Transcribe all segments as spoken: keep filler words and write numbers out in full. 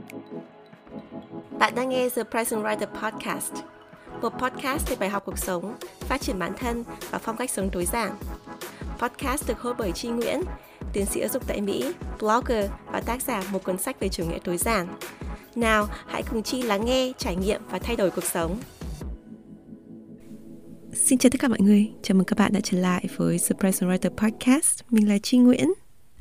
Bạn đang nghe The Present Writer Podcast, một podcast về bài học cuộc sống, phát triển bản thân và phong cách sống tối giản. Podcast được host bởi Chi Nguyễn, tiến sĩ giáo dục tại Mỹ, blogger và tác giả một cuốn sách về chủ nghĩa tối giản. Nào, hãy cùng Chi lắng nghe, trải nghiệm và thay đổi cuộc sống. Xin chào tất cả mọi người, chào mừng các bạn đã trở lại với The Present Writer Podcast. Mình là Chi Nguyễn.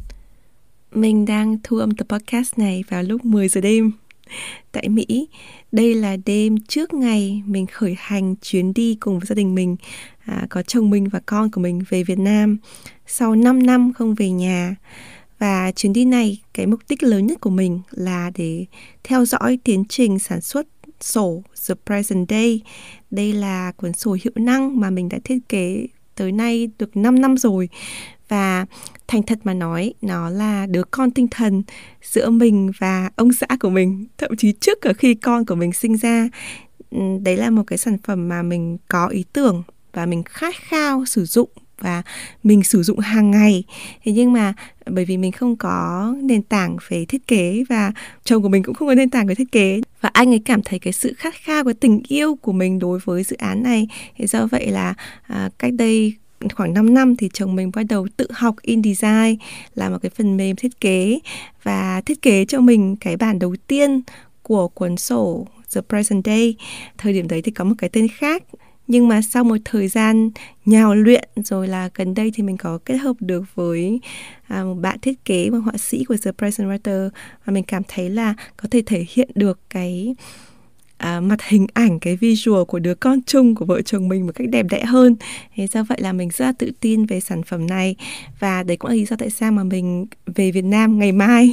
Mình đang thu âm tập podcast này vào lúc mười giờ đêm tại Mỹ. Đây là đêm trước ngày mình khởi hành chuyến đi cùng với gia đình mình, à, có chồng mình và con của mình về Việt Nam sau năm năm không về nhà. Và chuyến đi này, cái mục đích lớn nhất của mình là để theo dõi tiến trình sản xuất sổ The Present Day. Đây là cuốn sổ hiệu năng mà mình đã thiết kế tới nay được năm năm rồi. Và thành thật mà nói, nó là đứa con tinh thần giữa mình và ông xã của mình, thậm chí trước cả khi con của mình sinh ra. Đấy là một cái sản phẩm mà mình có ý tưởng và mình khát khao sử dụng và mình sử dụng hàng ngày. Thế nhưng mà bởi vì mình không có nền tảng về thiết kế và chồng của mình cũng không có nền tảng về thiết kế, và anh ấy cảm thấy cái sự khát khao, cái tình yêu của mình đối với dự án này. Thế do vậy là à, cách đây khoảng năm năm thì chồng mình bắt đầu tự học InDesign, là một cái phần mềm thiết kế, và thiết kế cho mình cái bản đầu tiên của cuốn sổ The Present Day. Thời điểm đấy thì có một cái tên khác, nhưng mà sau một thời gian nhào luyện rồi là gần đây thì mình có kết hợp được với à, một bạn thiết kế, một họa sĩ của The Present Writer, và mình cảm thấy là có thể thể hiện được cái À, mặt hình ảnh, cái visual của đứa con chung của vợ chồng mình một cách đẹp đẽ hơn. Thế do vậy là mình rất là tự tin về sản phẩm này. Và đấy cũng là lý do tại sao mà mình về Việt Nam ngày mai.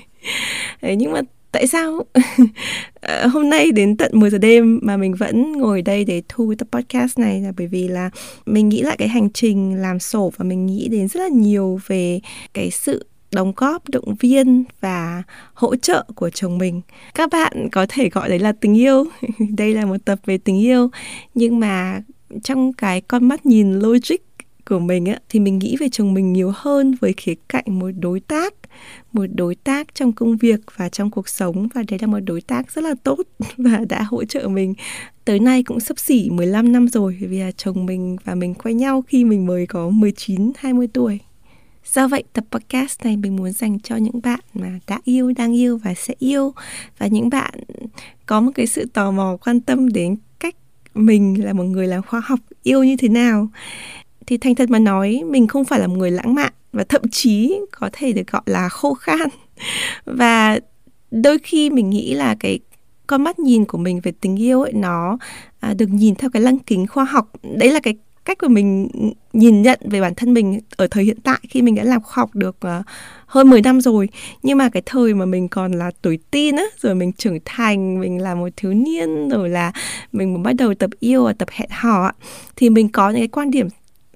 Đấy, nhưng mà tại sao hôm nay đến tận mười giờ đêm mà mình vẫn ngồi đây để thu tập podcast này, là bởi vì là mình nghĩ lại cái hành trình làm sổ và mình nghĩ đến rất là nhiều về cái sự đóng góp, động viên và hỗ trợ của chồng mình. Các bạn có thể gọi đấy là tình yêu. Đây là một tập về tình yêu. Nhưng mà trong cái con mắt nhìn logic của mình á, thì mình nghĩ về chồng mình nhiều hơn với khía cạnh một đối tác. Một đối tác trong công việc và trong cuộc sống. Và đấy là một đối tác rất là tốt và đã hỗ trợ mình tới nay cũng xấp xỉ mười lăm năm rồi. Vì là chồng mình và mình quen nhau khi mình mới có mười chín hai mươi tuổi. Do vậy, tập podcast này mình muốn dành cho những bạn mà đã yêu, đang yêu và sẽ yêu, và những bạn có một cái sự tò mò, quan tâm đến cách mình là một người làm khoa học yêu như thế nào. Thì thành thật mà nói, mình không phải là một người lãng mạn và thậm chí có thể được gọi là khô khan. Và đôi khi mình nghĩ là cái con mắt nhìn của mình về tình yêu ấy, nó à, được nhìn theo cái lăng kính khoa học. Đấy là cái cách của mình nhìn nhận về bản thân mình ở thời hiện tại, khi mình đã làm khoa học được uh, hơn mười năm rồi. Nhưng mà cái thời mà mình còn là tuổi teen á, rồi mình trưởng thành, mình là một thiếu niên, rồi là mình muốn bắt đầu tập yêu và tập hẹn hò, thì mình có những cái quan điểm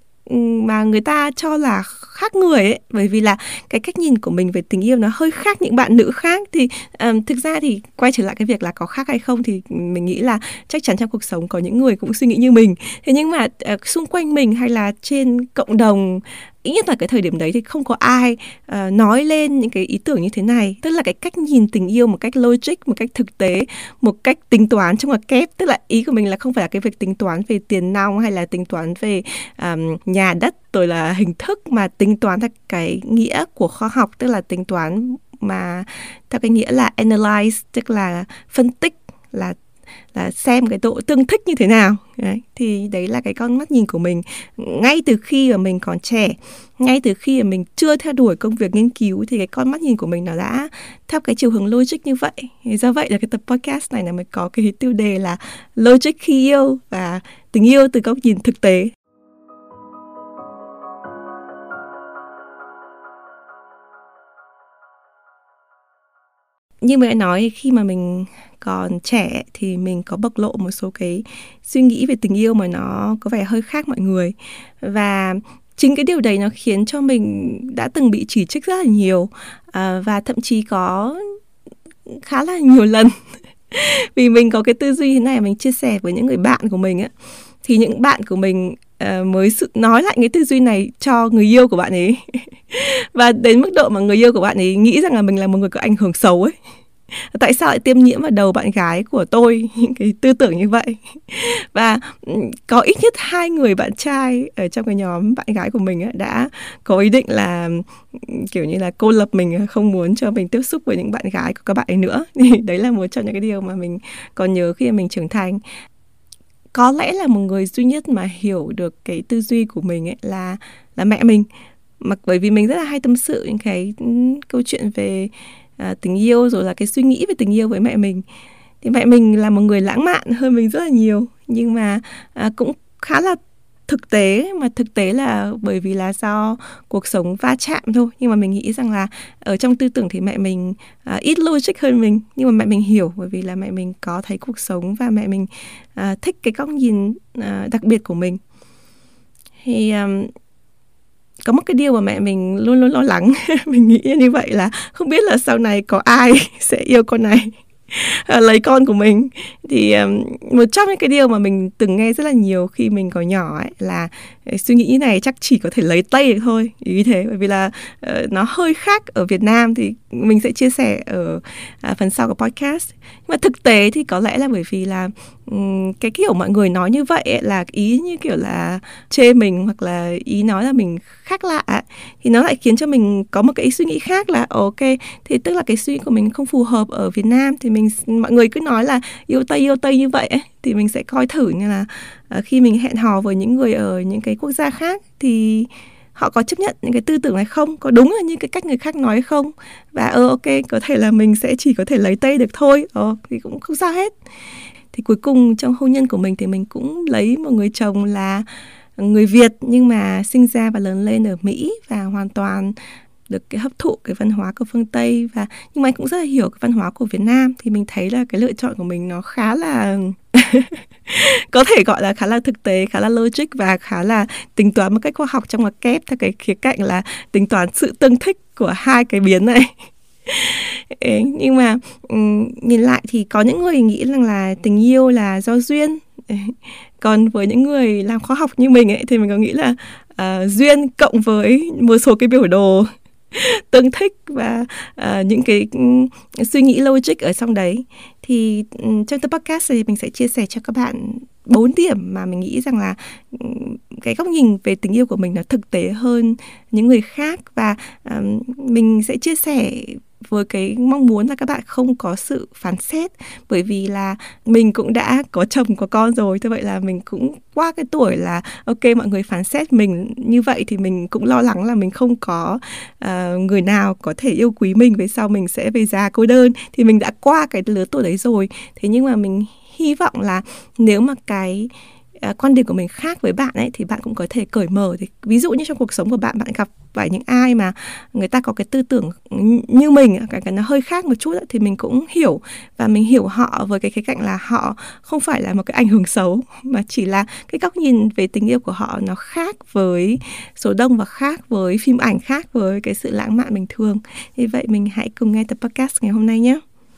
mà người ta cho là khác người ấy. Bởi vì là cái cách nhìn của mình về tình yêu nó hơi khác những bạn nữ khác. Thì um, thực ra thì quay trở lại cái việc là có khác hay không, thì mình nghĩ là chắc chắn trong cuộc sống có những người cũng suy nghĩ như mình. Thế nhưng mà uh, xung quanh mình hay là trên cộng đồng, ít nhất là cái thời điểm đấy thì không có ai uh, nói lên những cái ý tưởng như thế này. Tức là cái cách nhìn tình yêu một cách logic, một cách thực tế, một cách tính toán trong ngoặc kép. Tức là ý của mình là không phải là cái việc tính toán về tiền nong hay là tính toán về um, nhà đất rồi là hình thức, mà tính toán theo cái nghĩa của khoa học. Tức là tính toán mà theo cái nghĩa là analyze, tức là phân tích, là là xem cái độ tương thích như thế nào. Đấy. Thì đấy là cái con mắt nhìn của mình ngay từ khi mà mình còn trẻ, ngay từ khi mà mình chưa theo đuổi công việc nghiên cứu, thì cái con mắt nhìn của mình nó đã theo cái chiều hướng logic như vậy. Thì do vậy là cái tập podcast này là mới có cái tiêu đề là Logic khi yêu và tình yêu từ góc nhìn thực tế. Như mình đã nói, khi mà mình còn trẻ thì mình có bộc lộ một số cái suy nghĩ về tình yêu mà nó có vẻ hơi khác mọi người. Và chính cái điều đấy nó khiến cho mình đã từng bị chỉ trích rất là nhiều, à, và thậm chí có khá là nhiều lần. Vì mình có cái tư duy thế này, mình chia sẻ với những người bạn của mình á, thì những bạn của mình uh, mới sự nói lại cái tư duy này cho người yêu của bạn ấy. Và đến mức độ mà người yêu của bạn ấy nghĩ rằng là mình là một người có ảnh hưởng xấu ấy. Tại sao lại tiêm nhiễm vào đầu bạn gái của tôi những cái tư tưởng như vậy? Và có ít nhất hai người bạn trai ở trong cái nhóm bạn gái của mình ấy, đã có ý định là kiểu như là cô lập mình, không muốn cho mình tiếp xúc với những bạn gái của các bạn ấy nữa. Thì đấy là một trong những cái điều mà mình còn nhớ khi mà mình trưởng thành. Có lẽ là một người duy nhất mà hiểu được cái tư duy của mình ấy là là mẹ mình. Mà bởi vì mình rất là hay tâm sự những cái câu chuyện về à, tình yêu, rồi là cái suy nghĩ về tình yêu với mẹ mình. Thì mẹ mình là một người lãng mạn hơn mình rất là nhiều, nhưng mà à, cũng khá là thực tế. Mà thực tế là bởi vì là do cuộc sống va chạm thôi. Nhưng mà mình nghĩ rằng là ở trong tư tưởng thì mẹ mình à, ít logic hơn mình, nhưng mà mẹ mình hiểu, bởi vì là mẹ mình có thấy cuộc sống và mẹ mình à, thích cái góc nhìn à, đặc biệt của mình. Thì um, có một cái điều mà mẹ mình luôn luôn lo lắng mình nghĩ như vậy là không biết là sau này có ai sẽ yêu con này, lấy con của mình. Thì um, một trong những cái điều mà mình từng nghe rất là nhiều khi mình còn nhỏ ấy là suy nghĩ này chắc chỉ có thể lấy Tây được thôi, ý thế. Bởi vì là uh, nó hơi khác ở Việt Nam, thì mình sẽ chia sẻ ở uh, phần sau của podcast. Nhưng mà thực tế thì có lẽ là bởi vì là um, cái kiểu mọi người nói như vậy ấy, là ý như kiểu là chê mình, hoặc là ý nói là mình khác lạ ấy, thì nó lại khiến cho mình có một cái suy nghĩ khác là ok, thì tức là cái suy nghĩ của mình không phù hợp ở Việt Nam. Thì mình mọi người cứ nói là yêu Tây yêu Tây như vậy ấy, thì mình sẽ coi thử như là uh, khi mình hẹn hò với những người ở những cái quốc gia khác thì họ có chấp nhận những cái tư tưởng này không, có đúng là như cái cách người khác nói hay không. Và ờ ok, có thể là mình sẽ chỉ có thể lấy Tây được thôi, ờ thì cũng không sao hết. Thì cuối cùng trong hôn nhân của mình thì mình cũng lấy một người chồng là người Việt, nhưng mà sinh ra và lớn lên ở Mỹ, và hoàn toàn được cái hấp thụ cái văn hóa của phương Tây. Và nhưng mà anh cũng rất là hiểu cái văn hóa của Việt Nam. Thì mình thấy là cái lựa chọn của mình nó khá là có thể gọi là khá là thực tế, khá là logic, và khá là tính toán một cách khoa học trong ngoặc kép, theo cái khía cạnh là tính toán sự tương thích của hai cái biến này. Ê, nhưng mà um, nhìn lại thì có những người nghĩ rằng là tình yêu là do duyên. Còn với những người làm khoa học như mình ấy, thì mình có nghĩ là uh, duyên cộng với một số cái biểu đồ tương thích và uh, những cái um, suy nghĩ logic ở trong đấy. Thì um, trong tập podcast này mình sẽ chia sẻ cho các bạn bốn điểm mà mình nghĩ rằng là um, cái góc nhìn về tình yêu của mình nó thực tế hơn những người khác. Và um, mình sẽ chia sẻ với cái mong muốn là các bạn không có sự phán xét, bởi vì là mình cũng đã có chồng có con rồi. Thế vậy là mình cũng qua cái tuổi là ok, mọi người phán xét mình như vậy thì mình cũng lo lắng là mình không có uh, người nào có thể yêu quý mình về sau mình sẽ về già cô đơn. Thì mình đã qua cái lứa tuổi đấy rồi. Thế nhưng mà mình hy vọng là nếu mà cái À, quan điểm của mình khác với bạn ấy thì bạn cũng có thể cởi mở. Thì ví dụ như trong cuộc sống của bạn, bạn gặp phải những ai mà người ta có cái tư tưởng như mình, cái, cái nó hơi khác một chút ấy, thì mình cũng hiểu. Và mình hiểu họ với cái khía cạnh là họ không phải là một cái ảnh hưởng xấu, mà chỉ là cái góc nhìn về tình yêu của họ nó khác với số đông, và khác với phim ảnh, khác với cái sự lãng mạn bình thường. Vì vậy mình hãy cùng nghe tập podcast ngày hôm nay nhé.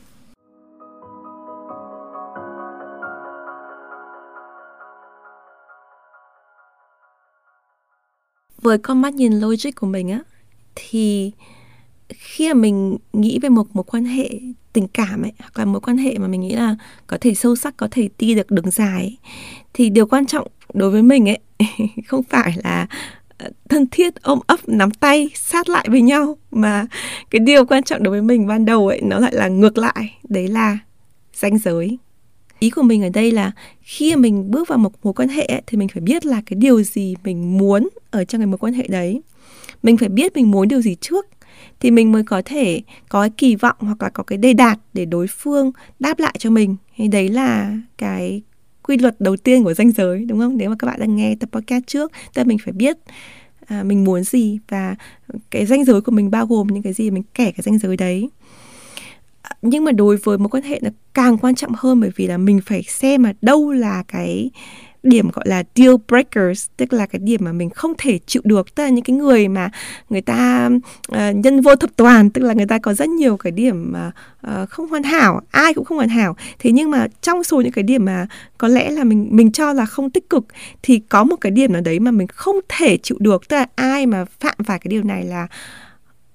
Với con mắt nhìn logic của mình á, thì khi mà mình nghĩ về một mối quan hệ tình cảm ấy, hoặc là mối quan hệ mà mình nghĩ là có thể sâu sắc, có thể đi được đường dài ấy, thì điều quan trọng đối với mình ấy không phải là thân thiết, ôm ấp, nắm tay, sát lại với nhau, mà cái điều quan trọng đối với mình ban đầu ấy nó lại là ngược lại, đấy là ranh giới. Ý của mình ở đây là khi mình bước vào một mối quan hệ ấy, thì mình phải biết là cái điều gì mình muốn ở trong cái mối quan hệ đấy. Mình phải biết mình muốn điều gì trước, thì mình mới có thể có cái kỳ vọng hoặc là có cái đề đạt để đối phương đáp lại cho mình. Thì đấy là cái quy luật đầu tiên của ranh giới, đúng không? Nếu mà các bạn đang nghe tập podcast trước, tức là mình phải biết à, mình muốn gì, và cái ranh giới của mình bao gồm những cái gì, mình kẻ cái ranh giới đấy. Nhưng mà đối với mối quan hệ nó càng quan trọng hơn, bởi vì là mình phải xem mà đâu là cái điểm gọi là deal breakers, tức là cái điểm mà mình không thể chịu được. Tức là những cái người mà người ta uh, nhân vô thập toàn, tức là người ta có rất nhiều cái điểm mà uh, không hoàn hảo, ai cũng không hoàn hảo. Thế nhưng mà trong số những cái điểm mà có lẽ là mình mình cho là không tích cực, thì có một cái điểm nào đấy mà mình không thể chịu được. Tức là ai mà phạm phải cái điều này là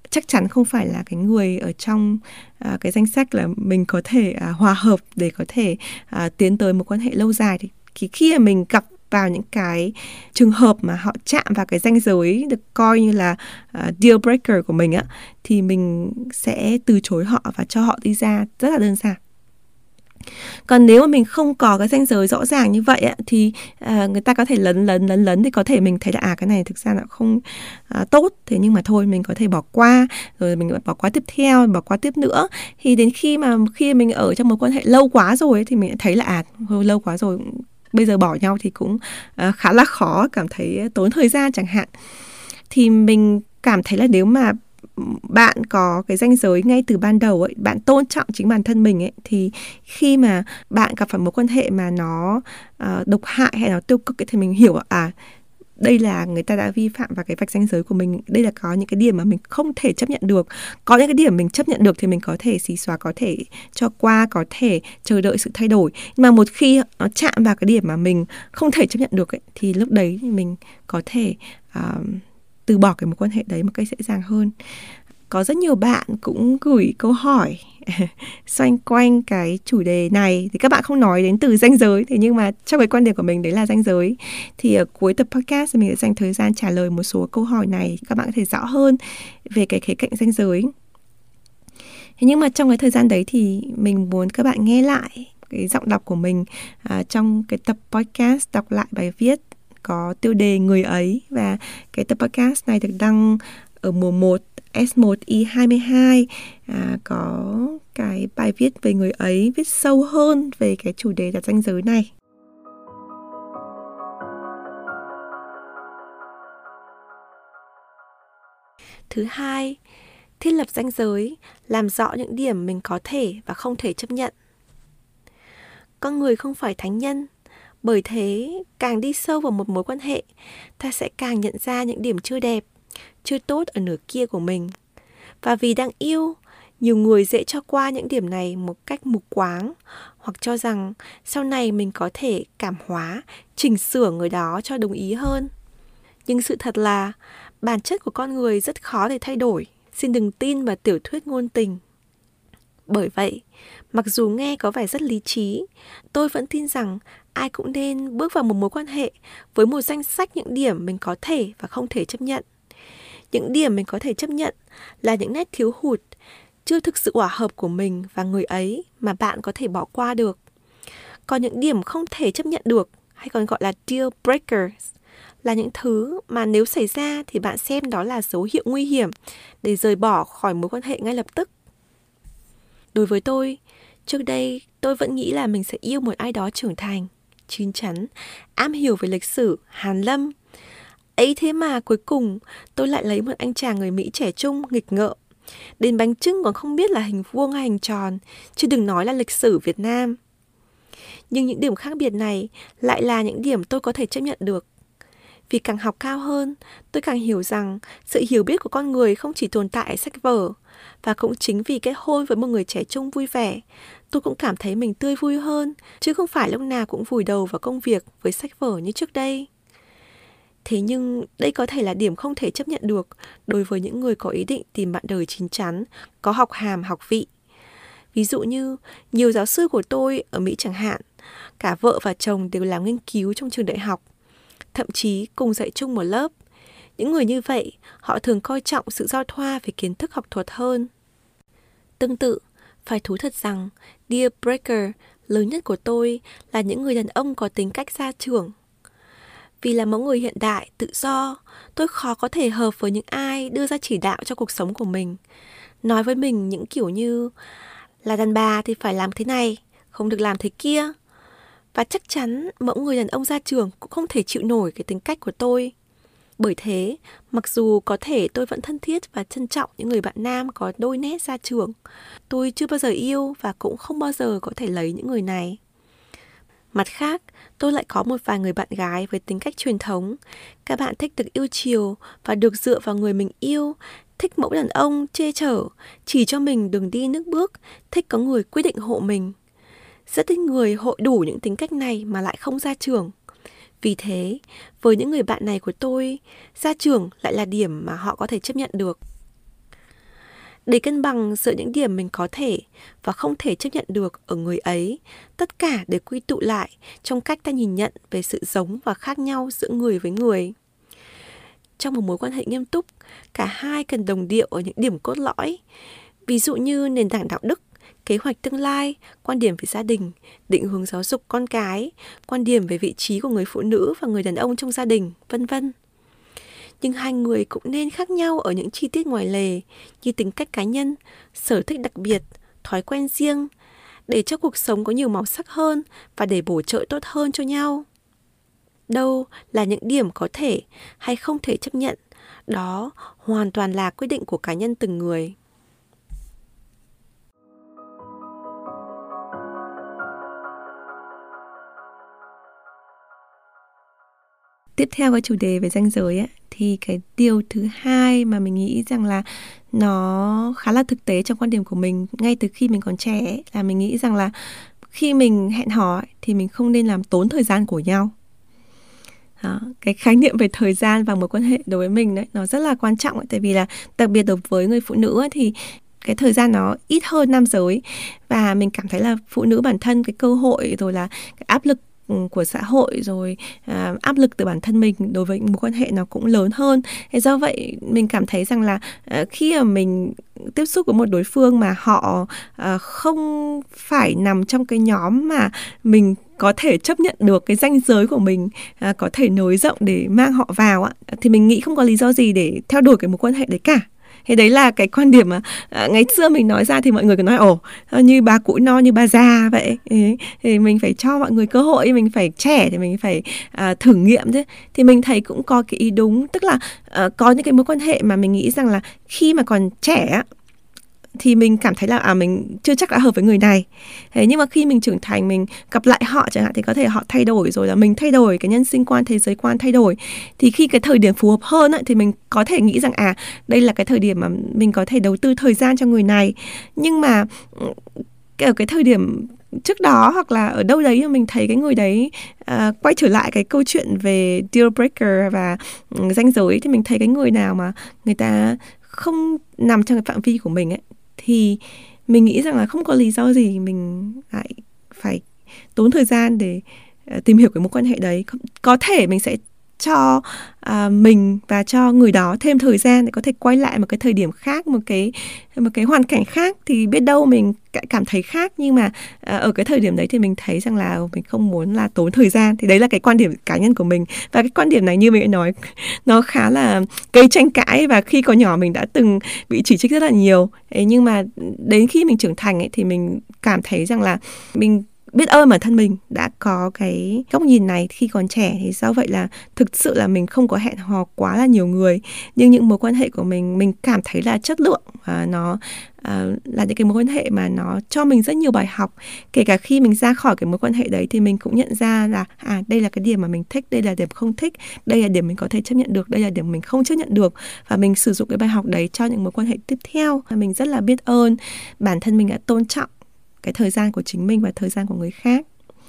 chắc chắn không phải là cái người ở trong à, cái danh sách là mình có thể à, hòa hợp để có thể à, tiến tới một quan hệ lâu dài. Thì khi, khi mà mình gặp vào những cái trường hợp mà họ chạm vào cái ranh giới được coi như là uh, deal breaker của mình á, thì mình sẽ từ chối họ và cho họ đi ra, rất là đơn giản. Còn nếu mà mình không có cái ranh giới rõ ràng như vậy á, thì à, người ta có thể lấn lấn lấn lấn thì có thể mình thấy là à cái này thực ra là không à, tốt. Thế nhưng mà thôi mình có thể bỏ qua, rồi mình bỏ qua tiếp theo, bỏ qua tiếp nữa. Thì đến khi mà khi mình ở trong một quan hệ lâu quá rồi ấy, thì mình thấy là à lâu quá rồi, bây giờ bỏ nhau thì cũng à, khá là khó, cảm thấy tốn thời gian chẳng hạn. Thì mình cảm thấy là nếu mà bạn có cái ranh giới ngay từ ban đầu ấy, bạn tôn trọng chính bản thân mình ấy, thì khi mà bạn gặp phải mối quan hệ mà nó uh, độc hại hay nó tiêu cực ấy, thì mình hiểu à đây là người ta đã vi phạm vào cái vạch ranh giới của mình. Đây là có những cái điểm mà mình không thể chấp nhận được. Có những cái điểm mình chấp nhận được thì mình có thể xí xóa, có thể cho qua, có thể chờ đợi sự thay đổi. Nhưng mà một khi nó chạm vào cái điểm mà mình không thể chấp nhận được ấy, thì lúc đấy thì mình có thể uh, từ bỏ cái mối quan hệ đấy một cách dễ dàng hơn. Có rất nhiều bạn cũng gửi câu hỏi xoay quanh cái chủ đề này. Thì các bạn không nói đến từ ranh giới, thế nhưng mà trong cái quan điểm của mình đấy là ranh giới. Thì ở cuối tập podcast mình sẽ dành thời gian trả lời một số câu hỏi này, các bạn có thể rõ hơn về cái khía cạnh ranh giới. Thế nhưng mà trong cái thời gian đấy thì mình muốn các bạn nghe lại cái giọng đọc của mình à, trong cái tập podcast đọc lại bài viết có tiêu đề Người ấy. Và cái tập podcast này được đăng ở mùa một S một I hai mươi hai, à, có cái bài viết về người ấy, viết sâu hơn về cái chủ đề đặt ranh giới này. Thứ hai, thiết lập ranh giới, làm rõ những điểm mình có thể và không thể chấp nhận. Con người không phải thánh nhân, bởi thế càng đi sâu vào một mối quan hệ, ta sẽ càng nhận ra những điểm chưa đẹp, chưa tốt ở nửa kia của mình. Và vì đang yêu, nhiều người dễ cho qua những điểm này một cách mù quáng, hoặc cho rằng sau này mình có thể cảm hóa, chỉnh sửa người đó cho đúng ý hơn. Nhưng sự thật là bản chất của con người rất khó để thay đổi. Xin đừng tin vào tiểu thuyết ngôn tình. Bởi vậy, mặc dù nghe có vẻ rất lý trí, tôi vẫn tin rằng ai cũng nên bước vào một mối quan hệ với một danh sách những điểm mình có thể và không thể chấp nhận. Những điểm mình có thể chấp nhận là những nét thiếu hụt, chưa thực sự hòa hợp của mình và người ấy mà bạn có thể bỏ qua được. Còn những điểm không thể chấp nhận được, hay còn gọi là deal breakers, là những thứ mà nếu xảy ra thì bạn xem đó là dấu hiệu nguy hiểm để rời bỏ khỏi mối quan hệ ngay lập tức. Đối với tôi, trước đây tôi vẫn nghĩ là mình sẽ yêu một ai đó trưởng thành, chín chắn, am hiểu về lịch sử, hàn lâm. Ấy thế mà cuối cùng tôi lại lấy một anh chàng người Mỹ trẻ trung, nghịch ngợm. Đến bánh chưng còn không biết là hình vuông hay hình tròn, chứ đừng nói là lịch sử Việt Nam. Nhưng những điểm khác biệt này lại là những điểm tôi có thể chấp nhận được. Vì càng học cao hơn, tôi càng hiểu rằng sự hiểu biết của con người không chỉ tồn tại ở sách vở. Và cũng chính vì kết hôn với một người trẻ trung vui vẻ, tôi cũng cảm thấy mình tươi vui hơn, chứ không phải lúc nào cũng vùi đầu vào công việc với sách vở như trước đây. Thế nhưng đây có thể là điểm không thể chấp nhận được đối với những người có ý định tìm bạn đời chín chắn, có học hàm, học vị. Ví dụ như nhiều giáo sư của tôi ở Mỹ chẳng hạn, cả vợ và chồng đều làm nghiên cứu trong trường đại học, thậm chí cùng dạy chung một lớp. Những người như vậy, họ thường coi trọng sự giao thoa về kiến thức học thuật hơn. Tương tự, phải thú thật rằng deal breaker lớn nhất của tôi là những người đàn ông có tính cách gia trưởng. Vì là mẫu người hiện đại, tự do, tôi khó có thể hợp với những ai đưa ra chỉ đạo cho cuộc sống của mình. Nói với mình những kiểu như là đàn bà thì phải làm thế này, không được làm thế kia. Và chắc chắn mẫu người đàn ông gia trưởng cũng không thể chịu nổi cái tính cách của tôi. Bởi thế, mặc dù có thể tôi vẫn thân thiết và trân trọng những người bạn nam có đôi nét gia trưởng, tôi chưa bao giờ yêu và cũng không bao giờ có thể lấy những người này. Mặt khác, tôi lại có một vài người bạn gái với tính cách truyền thống. Các bạn thích được yêu chiều và được dựa vào người mình yêu, thích mẫu đàn ông che chở, chỉ cho mình đường đi nước bước, thích có người quyết định hộ mình. Rất ít người hội đủ những tính cách này mà lại không gia trưởng. Vì thế, với những người bạn này của tôi, gia trưởng lại là điểm mà họ có thể chấp nhận được. Để cân bằng giữa những điểm mình có thể và không thể chấp nhận được ở người ấy, tất cả đều quy tụ lại trong cách ta nhìn nhận về sự giống và khác nhau giữa người với người. Trong một mối quan hệ nghiêm túc, cả hai cần đồng điệu ở những điểm cốt lõi. Ví dụ như nền tảng đạo đức, kế hoạch tương lai, quan điểm về gia đình, định hướng giáo dục con cái, quan điểm về vị trí của người phụ nữ và người đàn ông trong gia đình, vân vân. Nhưng hai người cũng nên khác nhau ở những chi tiết ngoài lề như tính cách cá nhân, sở thích đặc biệt, thói quen riêng, để cho cuộc sống có nhiều màu sắc hơn và để bổ trợ tốt hơn cho nhau. Đâu là những điểm có thể hay không thể chấp nhận, đó hoàn toàn là quyết định của cá nhân từng người. Tiếp theo cái chủ đề về ranh giới ấy, thì cái điều thứ hai mà mình nghĩ rằng là nó khá là thực tế trong quan điểm của mình ngay từ khi mình còn trẻ ấy, là mình nghĩ rằng là khi mình hẹn hò ấy, thì mình không nên làm tốn thời gian của nhau. Đó, cái khái niệm về thời gian và mối quan hệ đối với mình đấy, nó rất là quan trọng ấy, tại vì là đặc biệt đối với người phụ nữ ấy, thì cái thời gian nó ít hơn nam giới, và mình cảm thấy là phụ nữ bản thân cái cơ hội rồi là cái áp lực của xã hội rồi à, áp lực từ bản thân mình đối với mối quan hệ nó cũng lớn hơn. Thế do vậy mình cảm thấy rằng là à, khi mà mình tiếp xúc với một đối phương mà họ à, không phải nằm trong cái nhóm mà mình có thể chấp nhận được cái ranh giới của mình, à, có thể nới rộng để mang họ vào á, thì mình nghĩ không có lý do gì để theo đuổi cái mối quan hệ đấy cả. Thế đấy là cái quan điểm mà à, ngày xưa mình nói ra thì mọi người cứ nói ồ, như bà cũi no như bà già vậy. Thế, thì mình phải cho mọi người cơ hội, mình phải trẻ thì mình phải à, thử nghiệm chứ. Thì mình thấy cũng có cái ý đúng, tức là à, có những cái mối quan hệ mà mình nghĩ rằng là khi mà còn trẻ thì mình cảm thấy là à mình chưa chắc đã hợp với người này. Thế nhưng mà khi mình trưởng thành, mình gặp lại họ chẳng hạn, thì có thể họ thay đổi rồi là mình thay đổi, cái nhân sinh quan, thế giới quan thay đổi. Thì khi cái thời điểm phù hợp hơn ấy, thì mình có thể nghĩ rằng à đây là cái thời điểm mà mình có thể đầu tư thời gian cho người này. Nhưng mà ở cái thời điểm trước đó hoặc là ở đâu đấy mình thấy cái người đấy à, quay trở lại cái câu chuyện về deal breaker và um, ranh giới, thì mình thấy cái người nào mà người ta không nằm trong cái phạm vi của mình ấy, thì mình nghĩ rằng là không có lý do gì mình lại phải tốn thời gian để uh, tìm hiểu cái mối quan hệ đấy. Có thể mình sẽ cho uh, mình và cho người đó thêm thời gian để có thể quay lại một cái thời điểm khác, một cái một cái hoàn cảnh khác, thì biết đâu mình cảm thấy khác. Nhưng mà uh, ở cái thời điểm đấy thì mình thấy rằng là mình không muốn là tốn thời gian. Thì đấy là cái quan điểm cá nhân của mình. Và cái quan điểm này như mình đã nói, nó khá là gây tranh cãi, và khi còn nhỏ mình đã từng bị chỉ trích rất là nhiều. Đấy, nhưng mà đến khi mình trưởng thành ấy, thì mình cảm thấy rằng là mình biết ơn bản thân mình đã có cái góc nhìn này khi còn trẻ. Thì do vậy là thực sự là mình không có hẹn hò quá là nhiều người, nhưng những mối quan hệ của mình mình cảm thấy là chất lượng, và nó à, là những cái mối quan hệ mà nó cho mình rất nhiều bài học. Kể cả khi mình ra khỏi cái mối quan hệ đấy thì mình cũng nhận ra là à đây là cái điểm mà mình thích, đây là điểm không thích, đây là điểm mình có thể chấp nhận được, đây là điểm mình không chấp nhận được, và mình sử dụng cái bài học đấy cho những mối quan hệ tiếp theo. Và mình rất là biết ơn bản thân mình đã tôn trọng cái thời gian của chính mình và thời gian của người khác.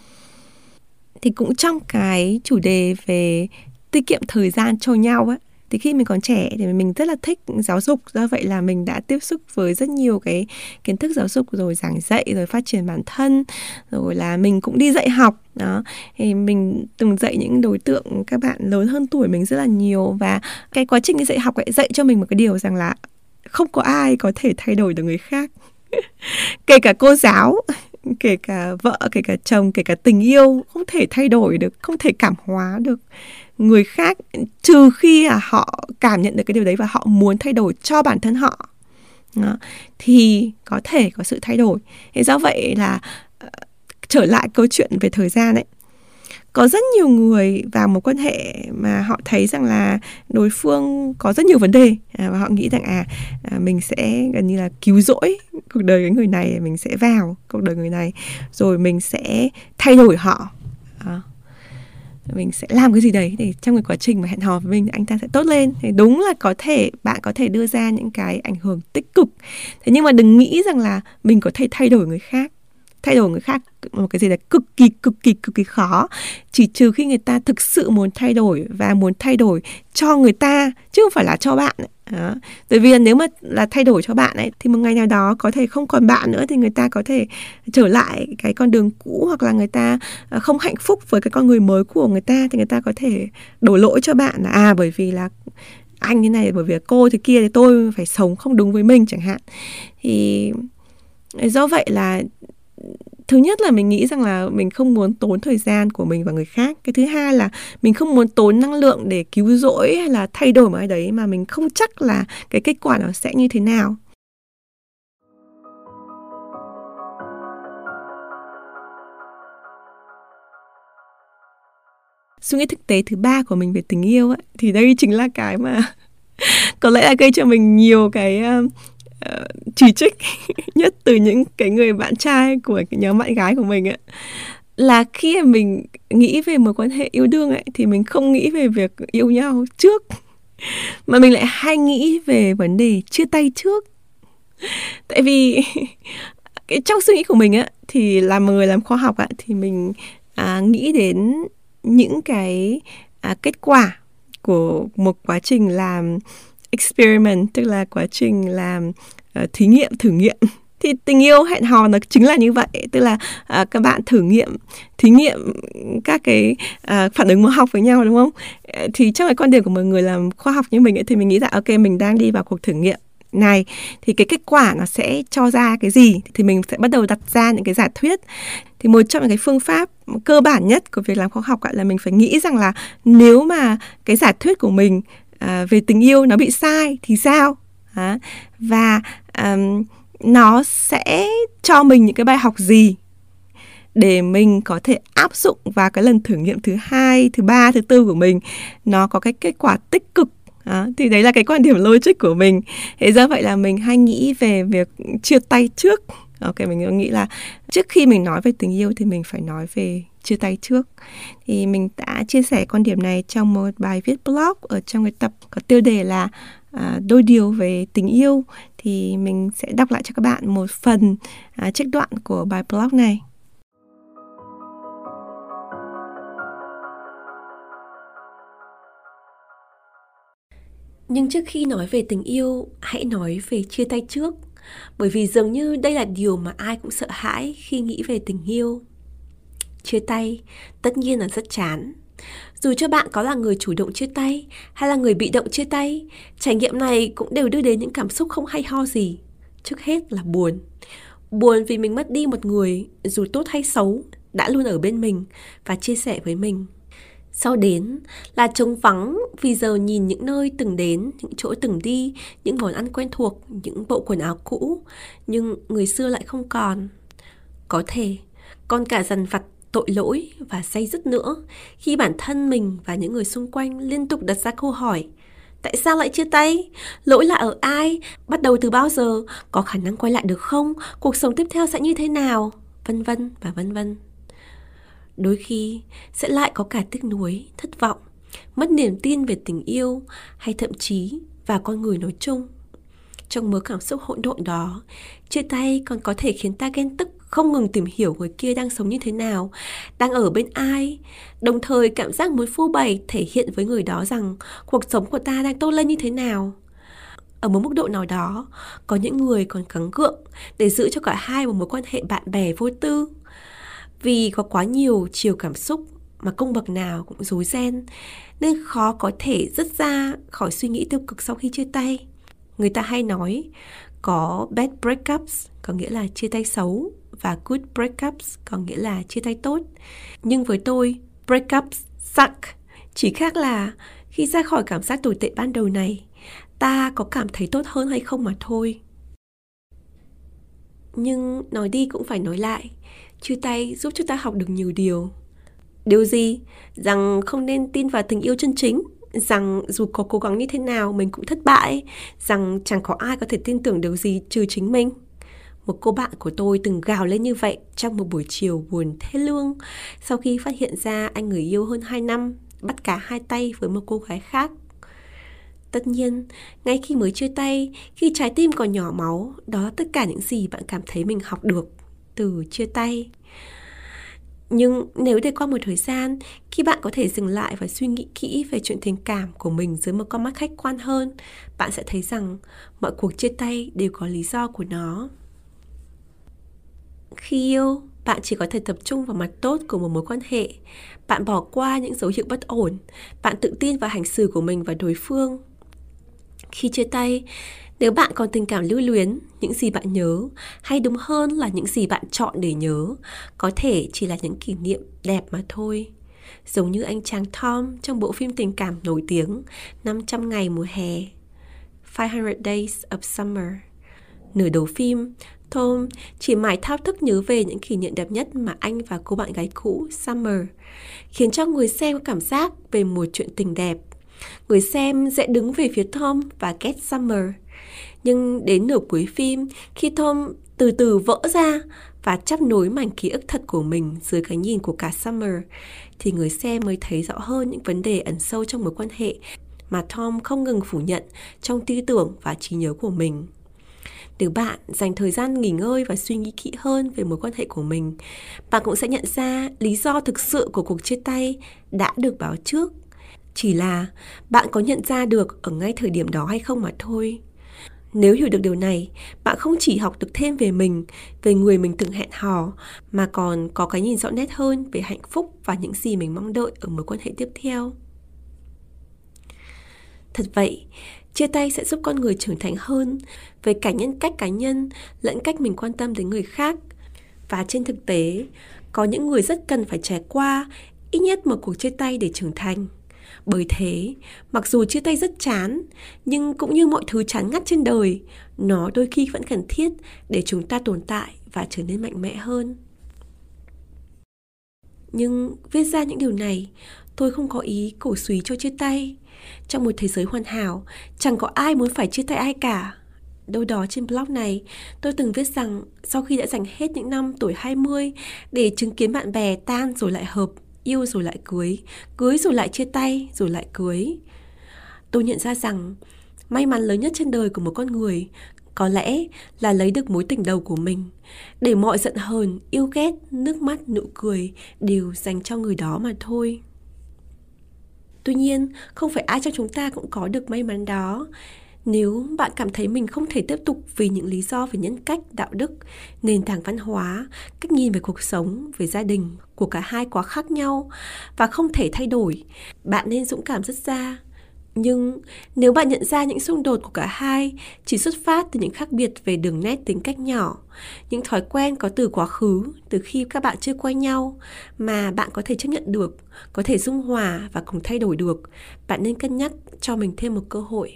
Thì cũng trong cái chủ đề về tiết kiệm thời gian cho nhau ấy, thì khi mình còn trẻ thì mình rất là thích giáo dục. Do vậy là mình đã tiếp xúc với rất nhiều cái kiến thức giáo dục, rồi giảng dạy, rồi phát triển bản thân, rồi là mình cũng đi dạy học. Đó, thì mình từng dạy những đối tượng các bạn lớn hơn tuổi mình rất là nhiều. Và cái quá trình đi dạy học lại dạy cho mình một cái điều rằng là không có ai có thể thay đổi được người khác. Kể cả cô giáo, kể cả vợ, kể cả chồng, kể cả tình yêu, không thể thay đổi được, không thể cảm hóa được người khác, trừ khi là họ cảm nhận được cái điều đấy và họ muốn thay đổi cho bản thân họ. Đó, thì có thể có sự thay đổi. Thế do vậy là uh, trở lại câu chuyện về thời gian ấy, có rất nhiều người vào một quan hệ mà họ thấy rằng là đối phương có rất nhiều vấn đề, và họ nghĩ rằng à, à mình sẽ gần như là cứu rỗi cuộc đời cái người này, mình sẽ vào cuộc đời người này rồi mình sẽ thay đổi họ, à, mình sẽ làm cái gì đấy để trong cái quá trình mà hẹn hò với mình anh ta sẽ tốt lên. Thì đúng là có thể bạn có thể đưa ra những cái ảnh hưởng tích cực, thế nhưng mà đừng nghĩ rằng là mình có thể thay đổi người khác. thay đổi người khác một cái gì là cực kỳ cực kỳ cực kỳ khó, chỉ trừ khi người ta thực sự muốn thay đổi và muốn thay đổi cho người ta chứ không phải là cho bạn. Đó. Bởi vì nếu mà là thay đổi cho bạn ấy thì một ngày nào đó có thể không còn bạn nữa, thì người ta có thể trở lại cái con đường cũ, hoặc là người ta không hạnh phúc với cái con người mới của người ta, thì người ta có thể đổ lỗi cho bạn là à bởi vì là anh thế này, bởi vì cô thế kia thì tôi phải sống không đúng với mình chẳng hạn. Thì do vậy là thứ nhất là mình nghĩ rằng là mình không muốn tốn thời gian của mình và người khác. Cái thứ hai là mình không muốn tốn năng lượng để cứu rỗi hay là thay đổi một ai đấy mà mình không chắc là cái kết quả nó sẽ như thế nào. Suy nghĩ thực tế thứ ba của mình về tình yêu ấy, thì đây chính là cái mà có lẽ là gây cho mình nhiều cái uh, uh, chỉ trích nhất từ những cái người bạn trai của cái nhóm bạn gái của mình ấy. Là khi mà mình nghĩ về mối quan hệ yêu đương ấy, thì mình không nghĩ về việc yêu nhau trước, mà mình lại hay nghĩ về vấn đề chia tay trước. Tại vì cái trong suy nghĩ của mình á, thì là một người làm khoa học á, thì mình à, nghĩ đến những cái à, kết quả của một quá trình làm experiment, tức là quá trình làm uh, thí nghiệm, thử nghiệm. Thì tình yêu hẹn hò nó chính là như vậy, tức là uh, các bạn thử nghiệm, thí nghiệm các cái uh, phản ứng hóa học với nhau, đúng không? Uh, thì trong cái quan điểm của một người làm khoa học như mình ấy, thì mình nghĩ là ok, mình đang đi vào cuộc thử nghiệm này, thì cái kết quả nó sẽ cho ra cái gì, thì mình sẽ bắt đầu đặt ra những cái giả thuyết. Thì một trong những cái phương pháp cơ bản nhất của việc làm khoa học là mình phải nghĩ rằng là nếu mà cái giả thuyết của mình à, về tình yêu nó bị sai thì sao? À, và um, nó sẽ cho mình những cái bài học gì để mình có thể áp dụng vào cái lần thử nghiệm thứ hai, thứ ba, thứ tư của mình, nó có cái kết quả tích cực. À, thì đấy là cái quan điểm logic của mình. Thế do vậy là mình hay nghĩ về việc chia tay trước. Ok, mình nghĩ là trước khi mình nói về tình yêu thì mình phải nói về chia tay trước. Thì mình đã chia sẻ quan điểm này trong một bài viết blog ở trong cái tập có tiêu đề là à, đôi điều về tình yêu. Thì mình sẽ đọc lại cho các bạn một phần à, trích đoạn của bài blog này. Nhưng trước khi nói về tình yêu, hãy nói về chia tay trước. Bởi vì dường như đây là điều mà ai cũng sợ hãi khi nghĩ về tình yêu. Chia tay, tất nhiên là rất chán. Dù cho bạn có là người chủ động chia tay hay là người bị động chia tay, trải nghiệm này cũng đều đưa đến những cảm xúc không hay ho gì. Trước hết là buồn. Buồn vì mình mất đi một người, dù tốt hay xấu, đã luôn ở bên mình và chia sẻ với mình. Sau đến là trống vắng vì giờ nhìn những nơi từng đến, những chỗ từng đi, những món ăn quen thuộc, những bộ quần áo cũ, nhưng người xưa lại không còn. Có thể còn cả dằn vặt, tội lỗi và day dứt nữa khi bản thân mình và những người xung quanh liên tục đặt ra câu hỏi: tại sao lại chia tay? Lỗi là ở ai? Bắt đầu từ bao giờ? Có khả năng quay lại được không? Cuộc sống tiếp theo sẽ như thế nào? Vân vân và vân vân. Đôi khi sẽ lại có cả tiếc nuối, thất vọng, mất niềm tin về tình yêu hay thậm chí vào con người nói chung. Trong mớ cảm xúc hỗn độn đó, chia tay còn có thể khiến ta ghen tức, không ngừng tìm hiểu người kia đang sống như thế nào, đang ở bên ai, đồng thời cảm giác muốn phô bày thể hiện với người đó rằng cuộc sống của ta đang tốt lên như thế nào. Ở một mức độ nào đó, có những người còn gắng gượng để giữ cho cả hai một mối quan hệ bạn bè vô tư. Vì có quá nhiều chiều cảm xúc mà cung bậc nào cũng rối ren, nên khó có thể dứt ra khỏi suy nghĩ tiêu cực sau khi chia tay. Người ta hay nói có bad breakups, có nghĩa là chia tay xấu, và good breakups, có nghĩa là chia tay tốt. Nhưng với tôi, breakups suck. Chỉ khác là khi ra khỏi cảm giác tồi tệ ban đầu này, ta có cảm thấy tốt hơn hay không mà thôi. Nhưng nói đi cũng phải nói lại, chia tay giúp chúng ta học được nhiều điều. Điều gì? Rằng không nên tin vào tình yêu chân chính, rằng dù có cố gắng như thế nào mình cũng thất bại, rằng chẳng có ai có thể tin tưởng điều gì trừ chính mình. Một cô bạn của tôi từng gào lên như vậy trong một buổi chiều buồn thê lương sau khi phát hiện ra anh người yêu hơn hai năm bắt cá hai tay với một cô gái khác. Tất nhiên, ngay khi mới chia tay, khi trái tim còn nhỏ máu, đó là tất cả những gì bạn cảm thấy mình học được. từ chia tay. Nhưng nếu để qua một thời gian, khi bạn có thể dừng lại và suy nghĩ kỹ về chuyện tình cảm của mình dưới một con mắt khách quan hơn, bạn sẽ thấy rằng mọi cuộc chia tay đều có lý do của nó. Khi yêu, bạn chỉ có thể tập trung vào mặt tốt của một mối quan hệ. Bạn bỏ qua những dấu hiệu bất ổn. Bạn tự tin vào hành xử của mình và đối phương. Khi chia tay, nếu bạn còn tình cảm lưu luyến, những gì bạn nhớ, hay đúng hơn là những gì bạn chọn để nhớ, có thể chỉ là những kỷ niệm đẹp mà thôi. Giống như anh chàng Tom trong bộ phim tình cảm nổi tiếng năm trăm ngày mùa hè, five hundred days of Summer. Nửa đầu phim, Tom chỉ mải thao thức nhớ về những kỷ niệm đẹp nhất mà anh và cô bạn gái cũ Summer, khiến cho người xem có cảm giác về một chuyện tình đẹp. Người xem sẽ đứng về phía Tom và ghét Summer. Nhưng đến nửa cuối phim, khi Tom từ từ vỡ ra và chắp nối mảnh ký ức thật của mình dưới cái nhìn của cả Summer, thì người xem mới thấy rõ hơn những vấn đề ẩn sâu trong mối quan hệ mà Tom không ngừng phủ nhận trong tư tưởng và trí nhớ của mình. Nếu bạn dành thời gian nghỉ ngơi và suy nghĩ kỹ hơn về mối quan hệ của mình, bạn cũng sẽ nhận ra lý do thực sự của cuộc chia tay đã được báo trước. Chỉ là bạn có nhận ra được ở ngay thời điểm đó hay không mà thôi. Nếu hiểu được điều này, bạn không chỉ học được thêm về mình, về người mình từng hẹn hò, mà còn có cái nhìn rõ nét hơn về hạnh phúc và những gì mình mong đợi ở mối quan hệ tiếp theo. Thật vậy, chia tay sẽ giúp con người trưởng thành hơn về cả nhân cách cá nhân lẫn cách mình quan tâm đến người khác. Và trên thực tế, có những người rất cần phải trải qua ít nhất một cuộc chia tay để trưởng thành. Bởi thế, mặc dù chia tay rất chán, nhưng cũng như mọi thứ chán ngắt trên đời, nó đôi khi vẫn cần thiết để chúng ta tồn tại và trở nên mạnh mẽ hơn. Nhưng viết ra những điều này, tôi không có ý cổ suý cho chia tay. Trong một thế giới hoàn hảo, chẳng có ai muốn phải chia tay ai cả. Đâu đó trên blog này, tôi từng viết rằng sau khi đã dành hết những năm tuổi hai mươi để chứng kiến bạn bè tan rồi lại hợp, yêu rồi lại cưới, cưới rồi lại chia tay, rồi lại cưới, tôi nhận ra rằng may mắn lớn nhất trên đời của một con người có lẽ là lấy được mối tình đầu của mình, để mọi giận hờn, yêu ghét, nước mắt, nụ cười đều dành cho người đó mà thôi. Tuy nhiên, không phải ai trong chúng ta cũng có được may mắn đó. Nếu bạn cảm thấy mình không thể tiếp tục vì những lý do về nhân cách, đạo đức, nền tảng văn hóa, cách nhìn về cuộc sống, về gia đình của cả hai quá khác nhau và không thể thay đổi, bạn nên dũng cảm dứt ra. Nhưng nếu bạn nhận ra những xung đột của cả hai chỉ xuất phát từ những khác biệt về đường nét tính cách nhỏ, những thói quen có từ quá khứ, từ khi các bạn chưa quen nhau, mà bạn có thể chấp nhận được, có thể dung hòa và cùng thay đổi được, bạn nên cân nhắc cho mình thêm một cơ hội.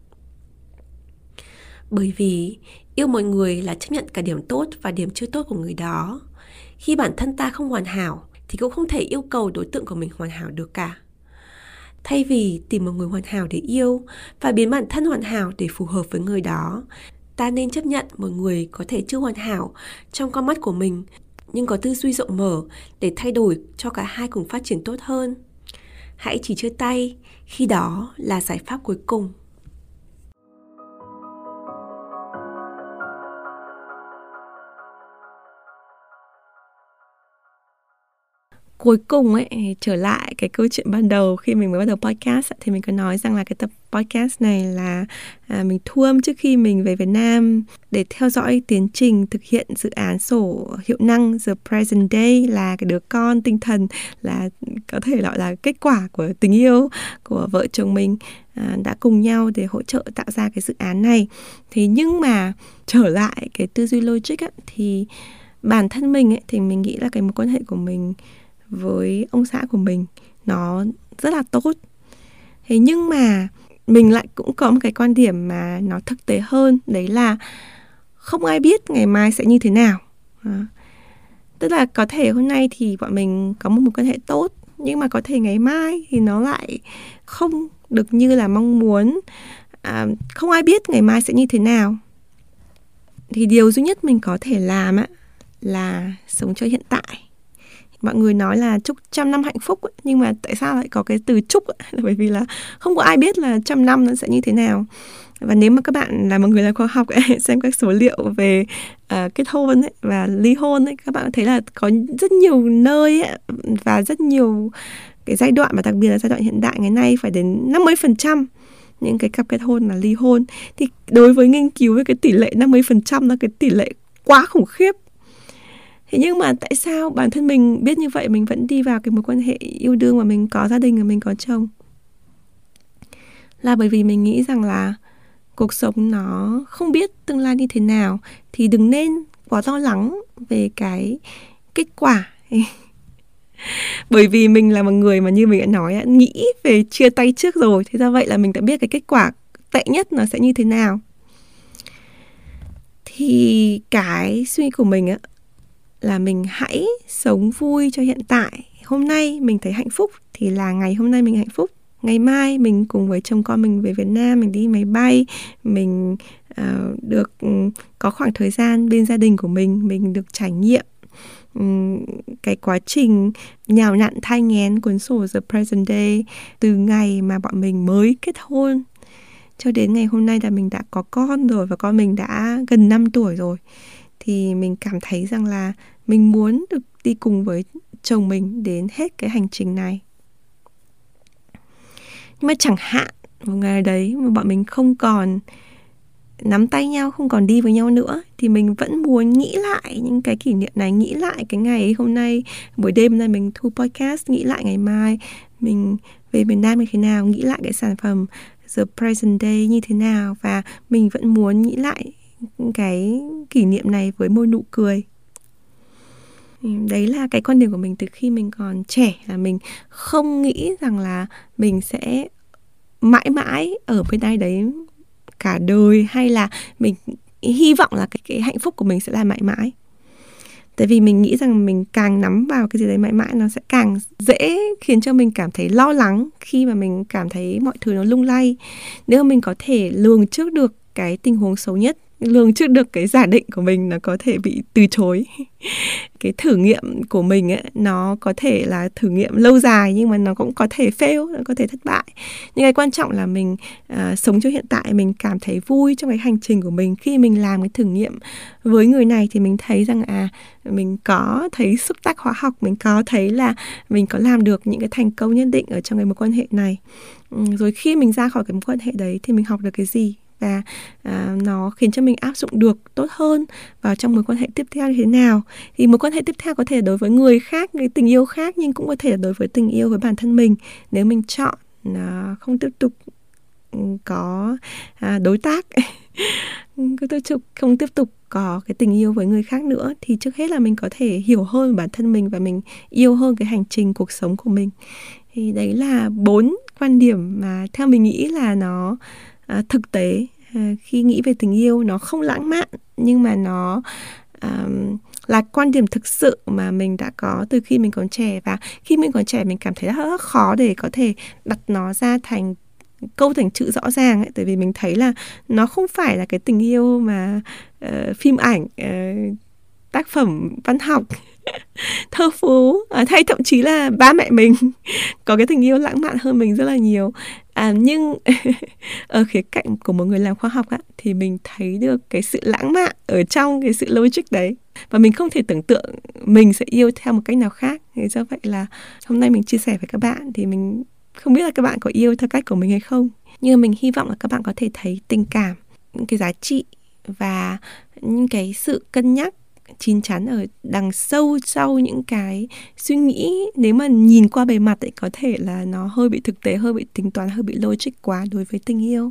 Bởi vì yêu một người là chấp nhận cả điểm tốt và điểm chưa tốt của người đó. Khi bản thân ta không hoàn hảo thì cũng không thể yêu cầu đối tượng của mình hoàn hảo được cả. Thay vì tìm một người hoàn hảo để yêu và biến bản thân hoàn hảo để phù hợp với người đó, ta nên chấp nhận một người có thể chưa hoàn hảo trong con mắt của mình, nhưng có tư duy rộng mở để thay đổi cho cả hai cùng phát triển tốt hơn. Hãy chỉ chia tay khi đó là giải pháp cuối cùng. Cuối cùng ấy, trở lại cái câu chuyện ban đầu khi mình mới bắt đầu podcast thì mình có nói rằng là cái tập podcast này là à, mình thu âm trước khi mình về Việt Nam để theo dõi tiến trình thực hiện dự án sổ hiệu năng The Present Day, là cái đứa con tinh thần, là có thể gọi là kết quả của tình yêu của vợ chồng mình à, đã cùng nhau để hỗ trợ tạo ra cái dự án này. Thì nhưng mà trở lại cái tư duy logic ấy, thì bản thân mình ấy, thì mình nghĩ là cái mối quan hệ của mình với ông xã của mình nó rất là tốt. Thế nhưng mà mình lại cũng có một cái quan điểm mà nó thực tế hơn, đấy là không ai biết ngày mai sẽ như thế nào. à, Tức là có thể hôm nay thì bọn mình có một mối quan hệ tốt, nhưng mà có thể ngày mai thì nó lại không được như là mong muốn. à, Không ai biết ngày mai sẽ như thế nào. Thì điều duy nhất mình có thể làm á, là sống cho hiện tại. mọi người nói là chúc trăm năm hạnh phúc ấy. Nhưng mà tại sao lại có cái từ chúc ấy? Là bởi vì là không có ai biết là trăm năm nó sẽ như thế nào. Và nếu mà các bạn là một người làm khoa học ấy, xem các số liệu về uh, kết hôn ấy, và ly hôn ấy, các bạn thấy là có rất nhiều nơi ấy, và rất nhiều cái giai đoạn, và đặc biệt là giai đoạn hiện đại ngày nay, phải đến năm mươi phần trăm những cái cặp kết hôn là ly hôn. Thì đối với nghiên cứu về cái tỷ lệ năm mươi phần trăm là cái tỷ lệ quá khủng khiếp. Thế nhưng mà tại sao bản thân mình biết như vậy mình vẫn đi vào cái mối quan hệ yêu đương và mình có gia đình và mình có chồng? Là bởi vì mình nghĩ rằng là cuộc sống nó không biết tương lai như thế nào, thì đừng nên quá lo lắng về cái kết quả. Bởi vì mình là một người mà như mình đã nói, nghĩ về chia tay trước rồi. Thế ra vậy là mình đã biết cái kết quả tệ nhất nó sẽ như thế nào. Thì cái suy nghĩ của mình á, là mình hãy sống vui cho hiện tại. Hôm nay mình thấy hạnh phúc thì là ngày hôm nay mình hạnh phúc. Ngày mai mình cùng với chồng con mình về Việt Nam, mình đi máy bay, mình uh, được um, có khoảng thời gian bên gia đình của mình, mình được trải nghiệm um, cái quá trình nhào nặn thai nghén cuốn sổ The Present Day, từ ngày mà bọn mình mới kết hôn cho đến ngày hôm nay là mình đã có con rồi, và con mình đã gần năm tuổi rồi. Thì mình cảm thấy rằng là mình muốn được đi cùng với chồng mình đến hết cái hành trình này. Nhưng mà chẳng hạn một ngày đấy mà bọn mình không còn nắm tay nhau, không còn đi với nhau nữa, thì mình vẫn muốn nghĩ lại những cái kỷ niệm này, nghĩ lại cái ngày hôm nay, buổi đêm nay mình thu podcast, nghĩ lại ngày mai mình về miền Nam như thế nào, nghĩ lại cái sản phẩm The Present Day như thế nào. Và mình vẫn muốn nghĩ lại cái kỷ niệm này với một nụ cười. Đấy là cái quan điểm của mình từ khi mình còn trẻ, là mình không nghĩ rằng là mình sẽ mãi mãi ở bên ai đấy cả đời, hay là mình hy vọng là cái, cái hạnh phúc của mình sẽ là mãi mãi. Tại vì mình nghĩ rằng mình càng nắm vào cái gì đấy mãi mãi, nó sẽ càng dễ khiến cho mình cảm thấy lo lắng khi mà mình cảm thấy mọi thứ nó lung lay. Nếu mà mình có thể lường trước được cái tình huống xấu nhất, lường trước được cái giả định của mình nó có thể bị từ chối, cái thử nghiệm của mình ấy, nó có thể là thử nghiệm lâu dài, nhưng mà nó cũng có thể fail, nó có thể thất bại. Nhưng cái quan trọng là mình uh, sống cho hiện tại, mình cảm thấy vui trong cái hành trình của mình. Khi mình làm cái thử nghiệm với người này thì mình thấy rằng à mình có thấy xúc tác hóa học, mình có thấy là mình có làm được những cái thành công nhất định ở trong cái mối quan hệ này. um, Rồi khi mình ra khỏi cái mối quan hệ đấy thì mình học được cái gì, và à, nó khiến cho mình áp dụng được tốt hơn vào trong mối quan hệ tiếp theo như thế nào. Thì mối quan hệ tiếp theo có thể đối với người khác, người tình yêu khác, nhưng cũng có thể là đối với tình yêu với bản thân mình. Nếu mình chọn à, không tiếp tục có à, đối tác cứ tiếp tục không tiếp tục có cái tình yêu với người khác nữa, thì trước hết là mình có thể hiểu hơn bản thân mình và mình yêu hơn cái hành trình cuộc sống của mình. Thì đấy là bốn quan điểm mà theo mình nghĩ là nó À, thực tế. À, khi nghĩ về tình yêu, nó không lãng mạn, nhưng mà nó à, là quan điểm thực sự mà mình đã có từ khi mình còn trẻ. Và khi mình còn trẻ mình cảm thấy rất khó để có thể đặt nó ra thành câu thành chữ rõ ràng ấy, tại vì mình thấy là nó không phải là cái tình yêu mà uh, phim ảnh, uh, tác phẩm văn học thơ phú, hay thậm chí là ba mẹ mình có cái tình yêu lãng mạn hơn mình rất là nhiều. À, nhưng ở khía cạnh của một người làm khoa học á, thì mình thấy được cái sự lãng mạn ở trong cái sự logic đấy, và mình không thể tưởng tượng mình sẽ yêu theo một cách nào khác. Thế do vậy là hôm nay mình chia sẻ với các bạn, thì mình không biết là các bạn có yêu theo cách của mình hay không, nhưng mình hy vọng là các bạn có thể thấy tình cảm, những cái giá trị và những cái sự cân nhắc chín chắn ở đằng sâu sau những cái suy nghĩ. Nếu mà nhìn qua bề mặt ấy, có thể là nó hơi bị thực tế, hơi bị tính toán, hơi bị logic quá đối với tình yêu.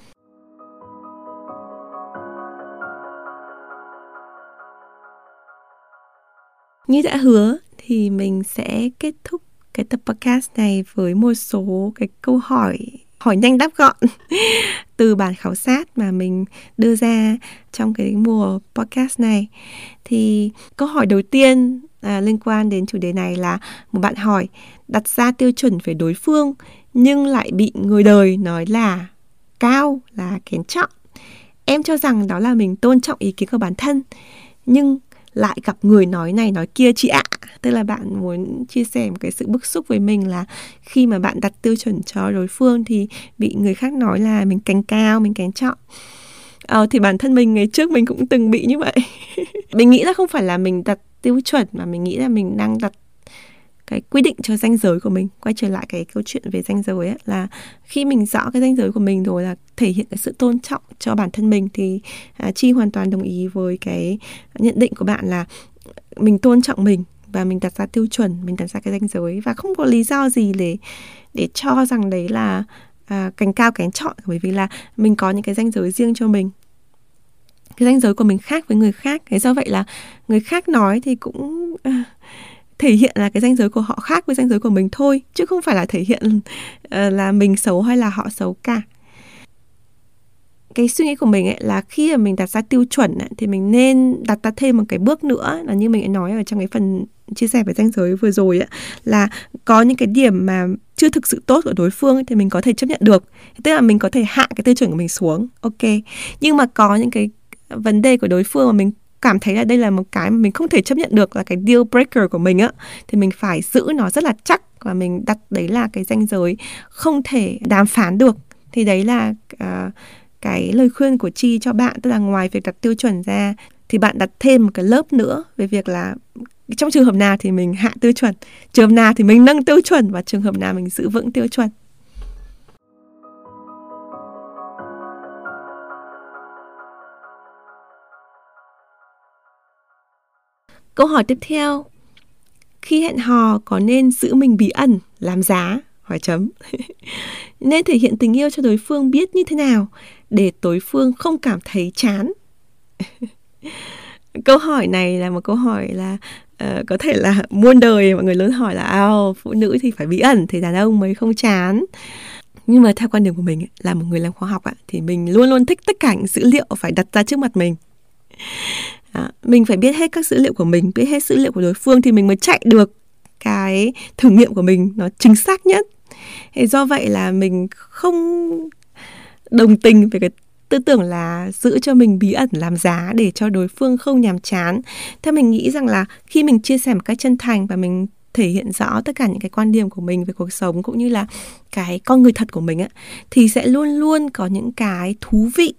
Như đã hứa thì mình sẽ kết thúc cái tập podcast này với một số cái câu hỏi hỏi nhanh đáp gọn từ bản khảo sát mà mình đưa ra trong cái mùa podcast này. Thì câu hỏi đầu tiên à, liên quan đến chủ đề này là một bạn hỏi: đặt ra tiêu chuẩn về đối phương nhưng lại bị người đời nói là cao, là kén chọn. Em cho rằng đó là mình tôn trọng ý kiến của bản thân, nhưng lại gặp người nói này nói kia chị ạ. Tức là bạn muốn chia sẻ một cái sự bức xúc với mình là khi mà bạn đặt tiêu chuẩn cho đối phương thì bị người khác nói là mình cành cao, mình kén chọn. Ờ, thì bản thân mình ngày trước mình cũng từng bị như vậy. Mình nghĩ là không phải là mình đặt tiêu chuẩn, mà mình nghĩ là mình đang đặt cái quy định cho ranh giới của mình. Quay trở lại cái câu chuyện về ranh giới ấy, là khi mình rõ cái ranh giới của mình rồi, là thể hiện cái sự tôn trọng cho bản thân mình, thì à, Chi hoàn toàn đồng ý với cái nhận định của bạn là mình tôn trọng mình và mình đặt ra tiêu chuẩn, mình đặt ra cái ranh giới, và không có lý do gì để để cho rằng đấy là à, cành cao kén chọn, bởi vì là mình có những cái ranh giới riêng cho mình. Cái ranh giới của mình khác với người khác, thế do vậy là người khác nói thì cũng à, thể hiện là cái ranh giới của họ khác với ranh giới của mình thôi, chứ không phải là thể hiện uh, là mình xấu hay là họ xấu cả. Cái suy nghĩ của mình ấy là khi mà mình đặt ra tiêu chuẩn ấy, thì mình nên đặt ra thêm một cái bước nữa, là như mình đã nói ở trong cái phần chia sẻ về ranh giới vừa rồi ấy, là có những cái điểm mà chưa thực sự tốt của đối phương ấy, thì mình có thể chấp nhận được. Tức là mình có thể hạ cái tiêu chuẩn của mình xuống, ok. Nhưng mà có những cái vấn đề của đối phương mà mình cảm thấy là đây là một cái mà mình không thể chấp nhận được, là cái deal breaker của mình á, thì mình phải giữ nó rất là chắc, và mình đặt đấy là cái ranh giới không thể đàm phán được. Thì đấy là uh, cái lời khuyên của Chi cho bạn. Tức là ngoài việc đặt tiêu chuẩn ra thì bạn đặt thêm một cái lớp nữa về việc là trong trường hợp nào thì mình hạ tiêu chuẩn, trường hợp nào thì mình nâng tiêu chuẩn, và trường hợp nào mình giữ vững tiêu chuẩn. Câu hỏi tiếp theo: khi hẹn hò có nên giữ mình bí ẩn, làm giá? Hỏi chấm. Nên thể hiện tình yêu cho đối phương biết như thế nào để đối phương không cảm thấy chán? Câu hỏi này là một câu hỏi là uh, có thể là muôn đời mọi người lớn hỏi là oh, phụ nữ thì phải bí ẩn thì đàn ông mới không chán. Nhưng mà theo quan điểm của mình ấy, là một người làm khoa học ấy, thì mình luôn luôn thích tất cả những dữ liệu phải đặt ra trước mặt mình. À, mình phải biết hết các dữ liệu của mình, biết hết dữ liệu của đối phương thì mình mới chạy được cái thử nghiệm của mình nó chính xác nhất. Thế do vậy là mình không đồng tình với cái tư tưởng là giữ cho mình bí ẩn làm giá để cho đối phương không nhàm chán. Theo mình nghĩ rằng là khi mình chia sẻ một cách chân thành và mình thể hiện rõ tất cả những cái quan điểm của mình về cuộc sống cũng như là cái con người thật của mình ấy, thì sẽ luôn luôn có những cái thú vị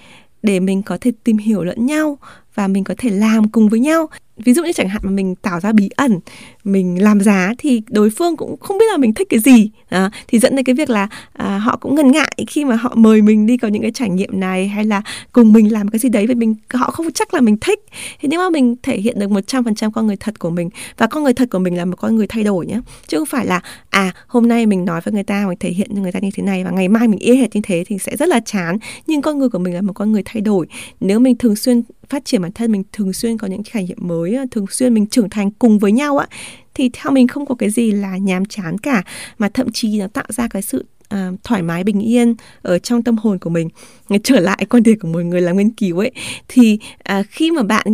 để mình có thể tìm hiểu lẫn nhau và mình có thể làm cùng với nhau. Ví dụ như chẳng hạn mà mình tỏ ra bí ẩn, mình làm giá thì đối phương cũng không biết là mình thích cái gì. À, thì dẫn đến cái việc là à, họ cũng ngần ngại khi mà họ mời mình đi có những cái trải nghiệm này, hay là cùng mình làm cái gì đấy, vì mình họ không chắc là mình thích. Thế nhưng mà mình thể hiện được một trăm phần trăm con người thật của mình, và con người thật của mình là một con người thay đổi nhé. Chứ không phải là à hôm nay mình nói với người ta, mình thể hiện cho người ta như thế này, và ngày mai mình y hệt như thế thì sẽ rất là chán. Nhưng con người của mình là một con người thay đổi. Nếu mình thường xuyên phát triển bản thân, mình thường xuyên có những trải nghiệm mới, thường xuyên mình trưởng thành cùng với nhau á, thì theo mình không có cái gì là nhàm chán cả, mà thậm chí nó tạo ra cái sự à, thoải mái bình yên ở trong tâm hồn của mình. Trở lại quan điểm của một người làm nghiên cứu ấy, thì à, khi mà bạn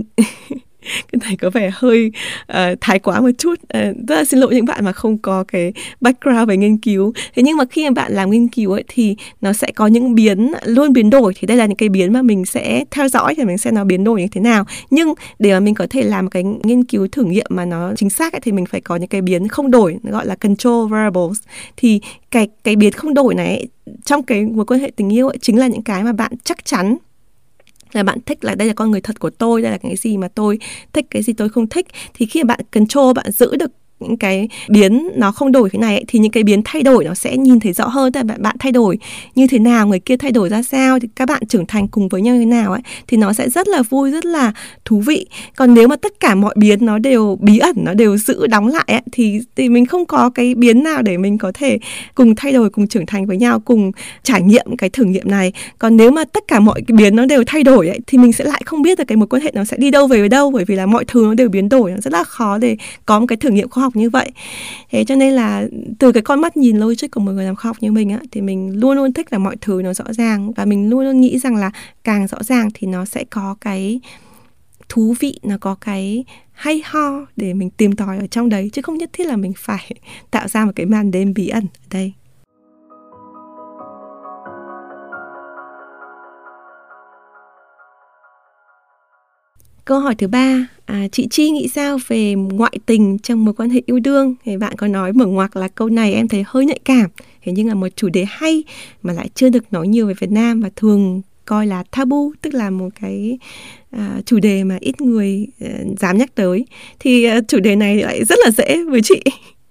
cái này có vẻ hơi uh, thái quá một chút, uh, rất là xin lỗi những bạn mà không có cái background về nghiên cứu. Thế nhưng mà khi mà bạn làm nghiên cứu ấy, thì nó sẽ có những biến luôn biến đổi. Thì đây là những cái biến mà mình sẽ theo dõi, thì mình sẽ nó biến đổi như thế nào. Nhưng để mà mình có thể làm cái nghiên cứu thử nghiệm mà nó chính xác ấy, thì mình phải có những cái biến không đổi, gọi là control variables. Thì cái cái biến không đổi này ấy, trong cái mối quan hệ tình yêu ấy, chính là những cái mà bạn chắc chắn là bạn thích, là đây là con người thật của tôi, đây là cái gì mà tôi thích, cái gì tôi không thích. Thì khi mà bạn control, bạn giữ được những cái biến nó không đổi thế này ấy, thì những cái biến thay đổi nó sẽ nhìn thấy rõ hơn. Tức là bạn, bạn thay đổi như thế nào, người kia thay đổi ra sao, thì các bạn trưởng thành cùng với nhau như thế nào ấy, thì nó sẽ rất là vui, rất là thú vị. Còn nếu mà tất cả mọi biến nó đều bí ẩn, nó đều giữ đóng lại ấy, thì, thì mình không có cái biến nào để mình có thể cùng thay đổi, cùng trưởng thành với nhau, cùng trải nghiệm cái thử nghiệm này. Còn nếu mà tất cả mọi cái biến nó đều thay đổi ấy, thì mình sẽ lại không biết được cái mối quan hệ nó sẽ đi đâu về đâu, bởi vì là mọi thứ nó đều biến đổi, nó rất là khó để có một cái thử nghiệm khoa học như vậy. Thế cho nên là từ cái con mắt nhìn logic của một người làm khoa học như mình á, thì mình luôn luôn thích là mọi thứ nó rõ ràng, và mình luôn luôn nghĩ rằng là càng rõ ràng thì nó sẽ có cái thú vị, nó có cái hay ho để mình tìm tòi ở trong đấy, chứ không nhất thiết là mình phải tạo ra một cái màn đêm bí ẩn ở đây. Câu hỏi thứ ba, à, chị Chi nghĩ sao về ngoại tình trong mối quan hệ yêu đương? Thì bạn có nói mở ngoặc là câu này em thấy hơi nhạy cảm, thế nhưng là một chủ đề hay mà lại chưa được nói nhiều về Việt Nam và thường coi là tabu, tức là một cái à, chủ đề mà ít người à, dám nhắc tới. Thì à, chủ đề này lại rất là dễ với chị.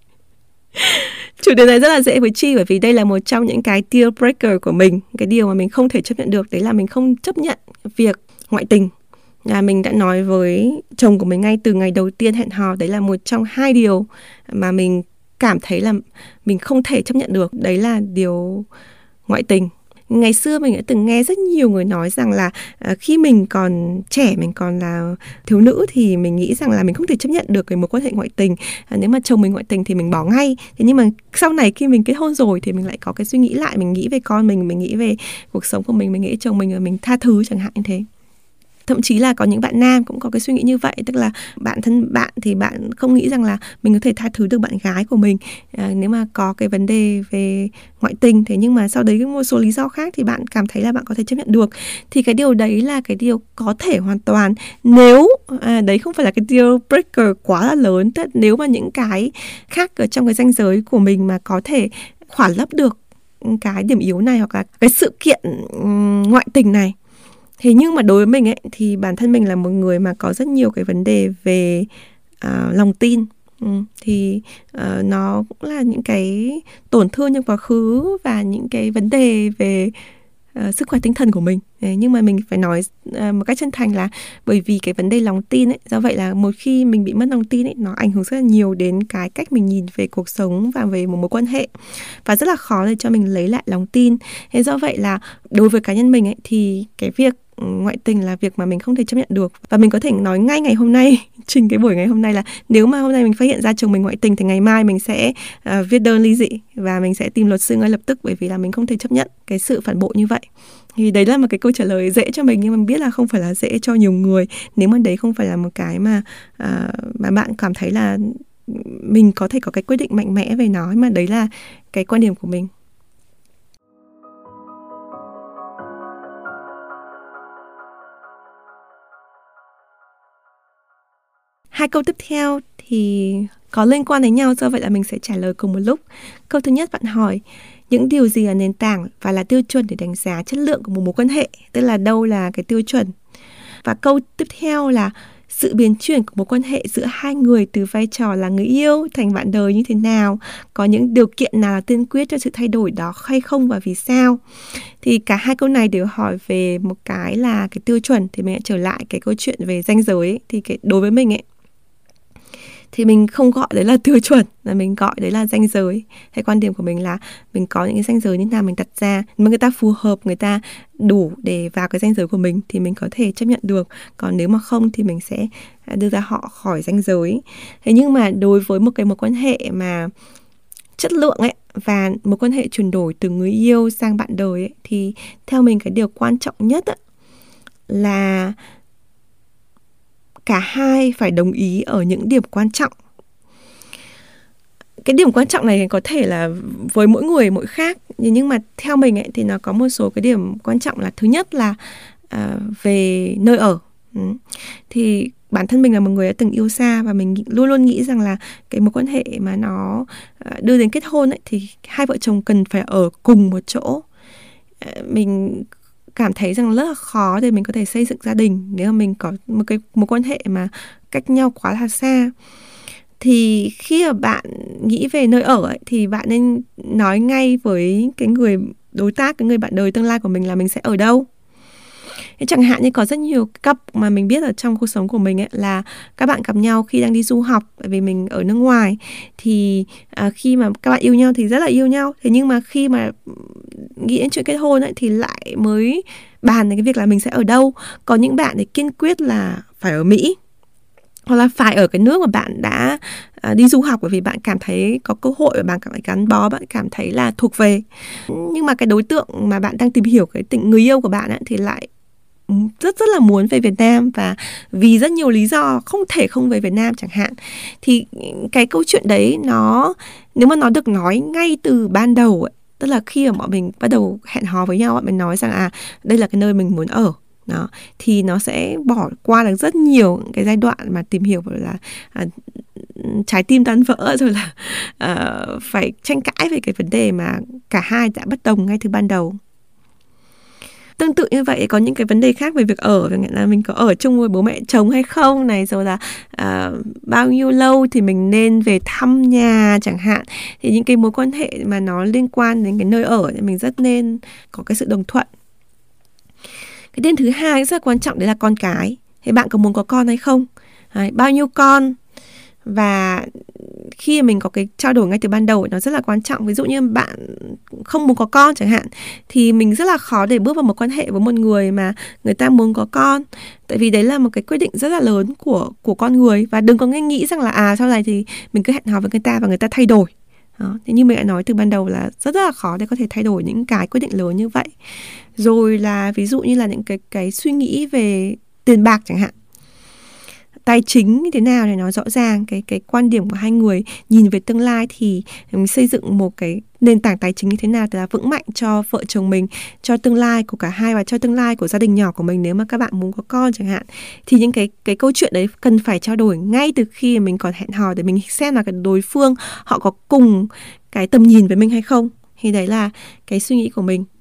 Chủ đề này rất là dễ với Chi bởi vì đây là một trong những cái deal breaker của mình. Cái điều mà mình không thể chấp nhận được đấy là mình không chấp nhận việc ngoại tình. Là mình đã nói với chồng của mình ngay từ ngày đầu tiên hẹn hò, đấy là một trong hai điều mà mình cảm thấy là mình không thể chấp nhận được. Đấy là điều ngoại tình. Ngày xưa mình đã từng nghe rất nhiều người nói rằng là à, khi mình còn trẻ, mình còn là thiếu nữ thì mình nghĩ rằng là mình không thể chấp nhận được cái mối quan hệ ngoại tình. À, nếu mà chồng mình ngoại tình thì mình bỏ ngay. Thế nhưng mà sau này khi mình kết hôn rồi thì mình lại có cái suy nghĩ lại, mình nghĩ về con mình, mình nghĩ về cuộc sống của mình, mình nghĩ về chồng mình, mình tha thứ chẳng hạn như thế. Thậm chí là có những bạn nam cũng có cái suy nghĩ như vậy, tức là bản thân bạn thì bạn không nghĩ rằng là mình có thể tha thứ được bạn gái của mình à, nếu mà có cái vấn đề về ngoại tình. Thế nhưng mà sau đấy một số lý do khác thì bạn cảm thấy là bạn có thể chấp nhận được. Thì cái điều đấy là cái điều có thể hoàn toàn, nếu à, đấy không phải là cái deal breaker quá là lớn. Tức nếu mà những cái khác ở trong cái ranh giới của mình mà có thể khỏa lấp được cái điểm yếu này, hoặc là cái sự kiện um, ngoại tình này. Thế nhưng mà đối với mình ấy, thì bản thân mình là một người mà có rất nhiều cái vấn đề về uh, lòng tin. Ừ, thì uh, nó cũng là những cái tổn thương trong quá khứ và những cái vấn đề về uh, sức khỏe tinh thần của mình. Đấy, nhưng mà mình phải nói uh, một cách chân thành là bởi vì cái vấn đề lòng tin ấy, do vậy là một khi mình bị mất lòng tin ấy, nó ảnh hưởng rất là nhiều đến cái cách mình nhìn về cuộc sống và về một mối quan hệ, và rất là khó để cho mình lấy lại lòng tin. Thế do vậy là đối với cá nhân mình ấy, thì cái việc ngoại tình là việc mà mình không thể chấp nhận được. Và mình có thể nói ngay ngày hôm nay, trình cái buổi ngày hôm nay là nếu mà hôm nay mình phát hiện ra chồng mình ngoại tình thì ngày mai mình sẽ uh, viết đơn ly dị và mình sẽ tìm luật sư ngay lập tức, bởi vì là mình không thể chấp nhận cái sự phản bội như vậy. Thì đấy là một cái câu trả lời dễ cho mình, nhưng mà mình biết là không phải là dễ cho nhiều người. Nếu mà đấy không phải là một cái mà uh, mà bạn cảm thấy là mình có thể có cái quyết định mạnh mẽ về nó, mà đấy là cái quan điểm của mình. Hai câu tiếp theo thì có liên quan đến nhau, do vậy là mình sẽ trả lời cùng một lúc. Câu thứ nhất bạn hỏi những điều gì là nền tảng và là tiêu chuẩn để đánh giá chất lượng của một mối quan hệ, tức là đâu là cái tiêu chuẩn. Và câu tiếp theo là sự biến chuyển của mối quan hệ giữa hai người từ vai trò là người yêu thành bạn đời như thế nào, có những điều kiện nào là tiên quyết cho sự thay đổi đó hay không và vì sao. Thì cả hai câu này đều hỏi về một cái là cái tiêu chuẩn. Thì mình sẽ trở lại cái câu chuyện về ranh giới ấy. Thì cái, đối với mình ấy, thì mình không gọi đấy là tiêu chuẩn, là mình gọi đấy là ranh giới. Cái quan điểm của mình là mình có những cái ranh giới như nào mình đặt ra, mà người ta phù hợp, người ta đủ để vào cái ranh giới của mình thì mình có thể chấp nhận được. Còn nếu mà không thì mình sẽ đưa ra họ khỏi ranh giới. Thế nhưng mà đối với một cái mối quan hệ mà chất lượng ấy, và mối quan hệ chuyển đổi từ người yêu sang bạn đời ấy, thì theo mình cái điều quan trọng nhất ấy, là cả hai phải đồng ý ở những điểm quan trọng. Cái điểm quan trọng này có thể là với mỗi người mỗi khác, nhưng mà theo mình ấy, thì nó có một số cái điểm quan trọng. Là thứ nhất là à, về nơi ở. Ừ. Thì bản thân mình là một người đã từng yêu xa, và mình luôn luôn nghĩ rằng là cái mối quan hệ mà nó đưa đến kết hôn ấy, thì hai vợ chồng cần phải ở cùng một chỗ. Mình cảm thấy rằng rất là khó để mình có thể xây dựng gia đình nếu mà mình có một cái mối quan hệ mà cách nhau quá là xa. Thì khi mà bạn nghĩ về nơi ở ấy, thì bạn nên nói ngay với cái người đối tác, cái người bạn đời tương lai của mình là mình sẽ ở đâu. Thế chẳng hạn như có rất nhiều couple mà mình biết ở trong cuộc sống của mình ấy, là các bạn gặp nhau khi đang đi du học, bởi vì mình ở nước ngoài. Thì à, khi mà các bạn yêu nhau thì rất là yêu nhau, thế nhưng mà khi mà nghĩ đến chuyện kết hôn ấy, thì lại mới bàn đến cái việc là mình sẽ ở đâu. Có những bạn thì kiên quyết là phải ở Mỹ, hoặc là phải ở cái nước mà bạn đã à, đi du học, bởi vì bạn cảm thấy có cơ hội và bạn cảm thấy gắn bó, bạn cảm thấy là thuộc về. Nhưng mà cái đối tượng mà bạn đang tìm hiểu, cái tình người yêu của bạn ấy, thì lại rất rất là muốn về Việt Nam, và vì rất nhiều lý do không thể không về Việt Nam chẳng hạn. Thì cái câu chuyện đấy nó, nếu mà nó được nói ngay từ ban đầu ấy, tức là khi mà bọn mình bắt đầu hẹn hò với nhau, bọn mình nói rằng à đây là cái nơi mình muốn ở, đó, thì nó sẽ bỏ qua được rất nhiều cái giai đoạn mà tìm hiểu là à, trái tim tan vỡ, rồi là à, phải tranh cãi về cái vấn đề mà cả hai đã bất đồng ngay từ ban đầu. Tương tự như vậy, có những cái vấn đề khác về việc ở, chẳng hạn là mình có ở chung với bố mẹ chồng hay không này, rồi là à, bao nhiêu lâu thì mình nên về thăm nhà chẳng hạn. Thì những cái mối quan hệ mà nó liên quan đến cái nơi ở thì mình rất nên có cái sự đồng thuận. Cái điểm thứ hai rất là quan trọng, đấy là con cái. Thì bạn có muốn có con hay không? Đấy, bao nhiêu con? Và khi mình có cái trao đổi ngay từ ban đầu, nó rất là quan trọng. Ví dụ như bạn không muốn có con chẳng hạn, thì mình rất là khó để bước vào một quan hệ với một người mà người ta muốn có con. Tại vì đấy là một cái quyết định rất là lớn của, của con người. Và đừng có nghe nghĩ rằng là à sau này thì mình cứ hẹn hò với người ta và người ta thay đổi. Đó. Thế như mình đã nói từ ban đầu là rất rất là khó để có thể thay đổi những cái quyết định lớn như vậy. Rồi là ví dụ như là những cái, cái suy nghĩ về tiền bạc chẳng hạn, tài chính như thế nào để nó rõ ràng, cái cái quan điểm của hai người nhìn về tương lai thì mình xây dựng một cái nền tảng tài chính như thế nào để là vững mạnh cho vợ chồng mình, cho tương lai của cả hai và cho tương lai của gia đình nhỏ của mình nếu mà các bạn muốn có con chẳng hạn. Thì những cái cái câu chuyện đấy cần phải trao đổi ngay từ khi mình còn hẹn hò để mình xem là cái đối phương họ có cùng cái tầm nhìn với mình hay không. Thì đấy là cái suy nghĩ của mình.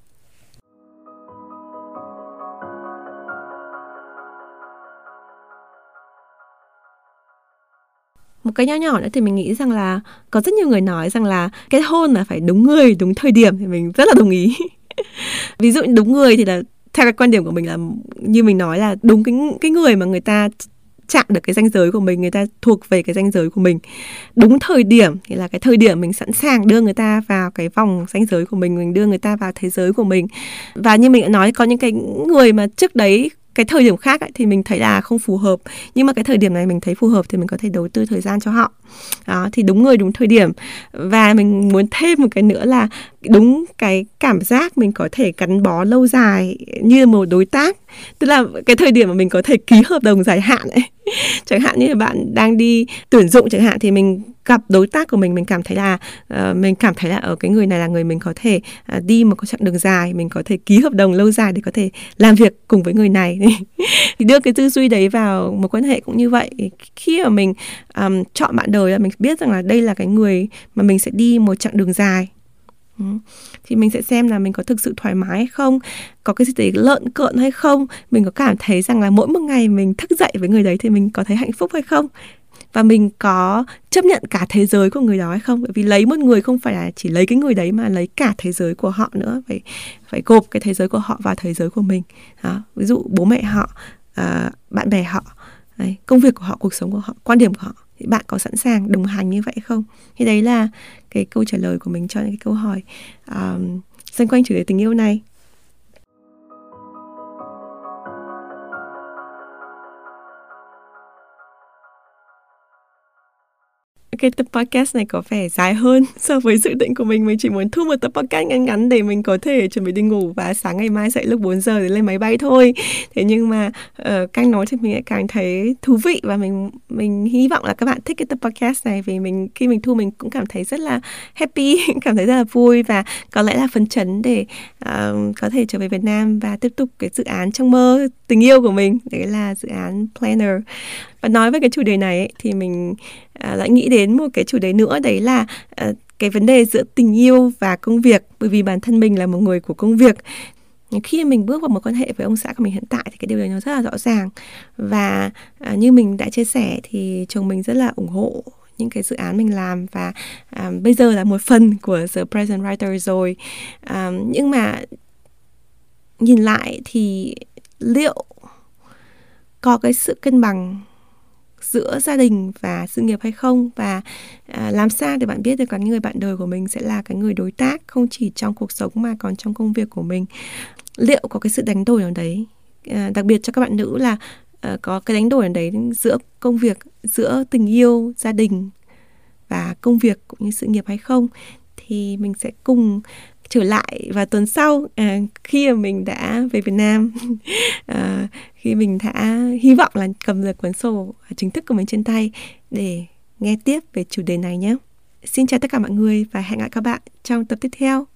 Một cái nhỏ nhỏ nữa thì mình nghĩ rằng là có rất nhiều người nói rằng là kết hôn là phải đúng người, đúng thời điểm, thì mình rất là đồng ý. Ví dụ đúng người thì là theo cái quan điểm của mình là như mình nói là đúng cái, cái người mà người ta chạm được cái ranh giới của mình, người ta thuộc về cái ranh giới của mình. Đúng thời điểm thì là cái thời điểm mình sẵn sàng đưa người ta vào cái vòng ranh giới của mình, mình đưa người ta vào thế giới của mình. Và như mình đã nói, có những cái người mà trước đấy cái thời điểm khác ấy, thì mình thấy là không phù hợp, nhưng mà cái thời điểm này mình thấy phù hợp thì mình có thể đầu tư thời gian cho họ. Đó, thì đúng người đúng thời điểm. Và mình muốn thêm một cái nữa là đúng cái cảm giác mình có thể gắn bó lâu dài như một đối tác. Tức là cái thời điểm mà mình có thể ký hợp đồng dài hạn ấy. Chẳng hạn như là bạn đang đi tuyển dụng chẳng hạn, thì mình gặp đối tác của mình, mình cảm thấy là uh, mình cảm thấy là ở cái người này là người mình có thể uh, đi một cái chặng đường dài, mình có thể ký hợp đồng lâu dài để có thể làm việc cùng với người này. Thì đưa cái tư duy đấy vào một quan hệ cũng như vậy. Khi mà mình um, chọn bạn đời là mình biết rằng là đây là cái người mà mình sẽ đi một chặng đường dài. Ừ. Thì mình sẽ xem là mình có thực sự thoải mái hay không, có cái gì đấy lợn cợn hay không, mình có cảm thấy rằng là mỗi một ngày mình thức dậy với người đấy thì mình có thấy hạnh phúc hay không, và mình có chấp nhận cả thế giới của người đó hay không. Bởi vì lấy một người không phải là chỉ lấy cái người đấy mà lấy cả thế giới của họ nữa, phải phải gộp cái thế giới của họ vào thế giới của mình. Đó. Ví dụ bố mẹ họ, uh, bạn bè họ, đấy, công việc của họ, cuộc sống của họ, quan điểm của họ, thì bạn có sẵn sàng đồng hành như vậy không? Thì đấy là cái câu trả lời của mình cho những cái câu hỏi um, xoay quanh chủ đề tình yêu này. Cái tập podcast này có vẻ dài hơn so với dự định của mình. Mình chỉ muốn thu một tập podcast ngắn ngắn để mình có thể chuẩn bị đi ngủ và sáng ngày mai dậy lúc bốn giờ để lên máy bay thôi. Thế nhưng mà uh, càng nói thì mình lại càng thấy thú vị, và mình mình hy vọng là các bạn thích cái tập podcast này, vì mình khi mình thu mình cũng cảm thấy rất là happy, cảm thấy rất là vui và có lẽ là phấn chấn để uh, có thể trở về Việt Nam và tiếp tục cái dự án trong mơ tình yêu của mình, đấy là dự án Planner. Và nói về cái chủ đề này ấy, thì mình à, lại nghĩ đến một cái chủ đề nữa, đấy là à, cái vấn đề giữa tình yêu và công việc. Bởi vì bản thân mình là một người của công việc. Khi mình bước vào một quan hệ với ông xã của mình hiện tại thì cái điều đấy nó rất là rõ ràng. Và à, như mình đã chia sẻ thì chồng mình rất là ủng hộ những cái dự án mình làm, và à, bây giờ là một phần của The Present Writer rồi. À, nhưng mà nhìn lại thì liệu có cái sự cân bằng giữa gia đình và sự nghiệp hay không, và à, làm sao để bạn biết được cái người bạn đời của mình sẽ là cái người đối tác không chỉ trong cuộc sống mà còn trong công việc của mình. Liệu có cái sự đánh đổi ở đấy, à, đặc biệt cho các bạn nữ là à, có cái đánh đổi ở đấy giữa công việc, giữa tình yêu, gia đình và công việc cũng như sự nghiệp hay không. Thì mình sẽ cùng trở lại vào tuần sau, à, khi mà mình đã về Việt Nam, à, khi mình đã hy vọng là cầm được cuốn sổ chính thức của mình trên tay để nghe tiếp về chủ đề này nhé. Xin chào tất cả mọi người và hẹn gặp lại các bạn trong tập tiếp theo.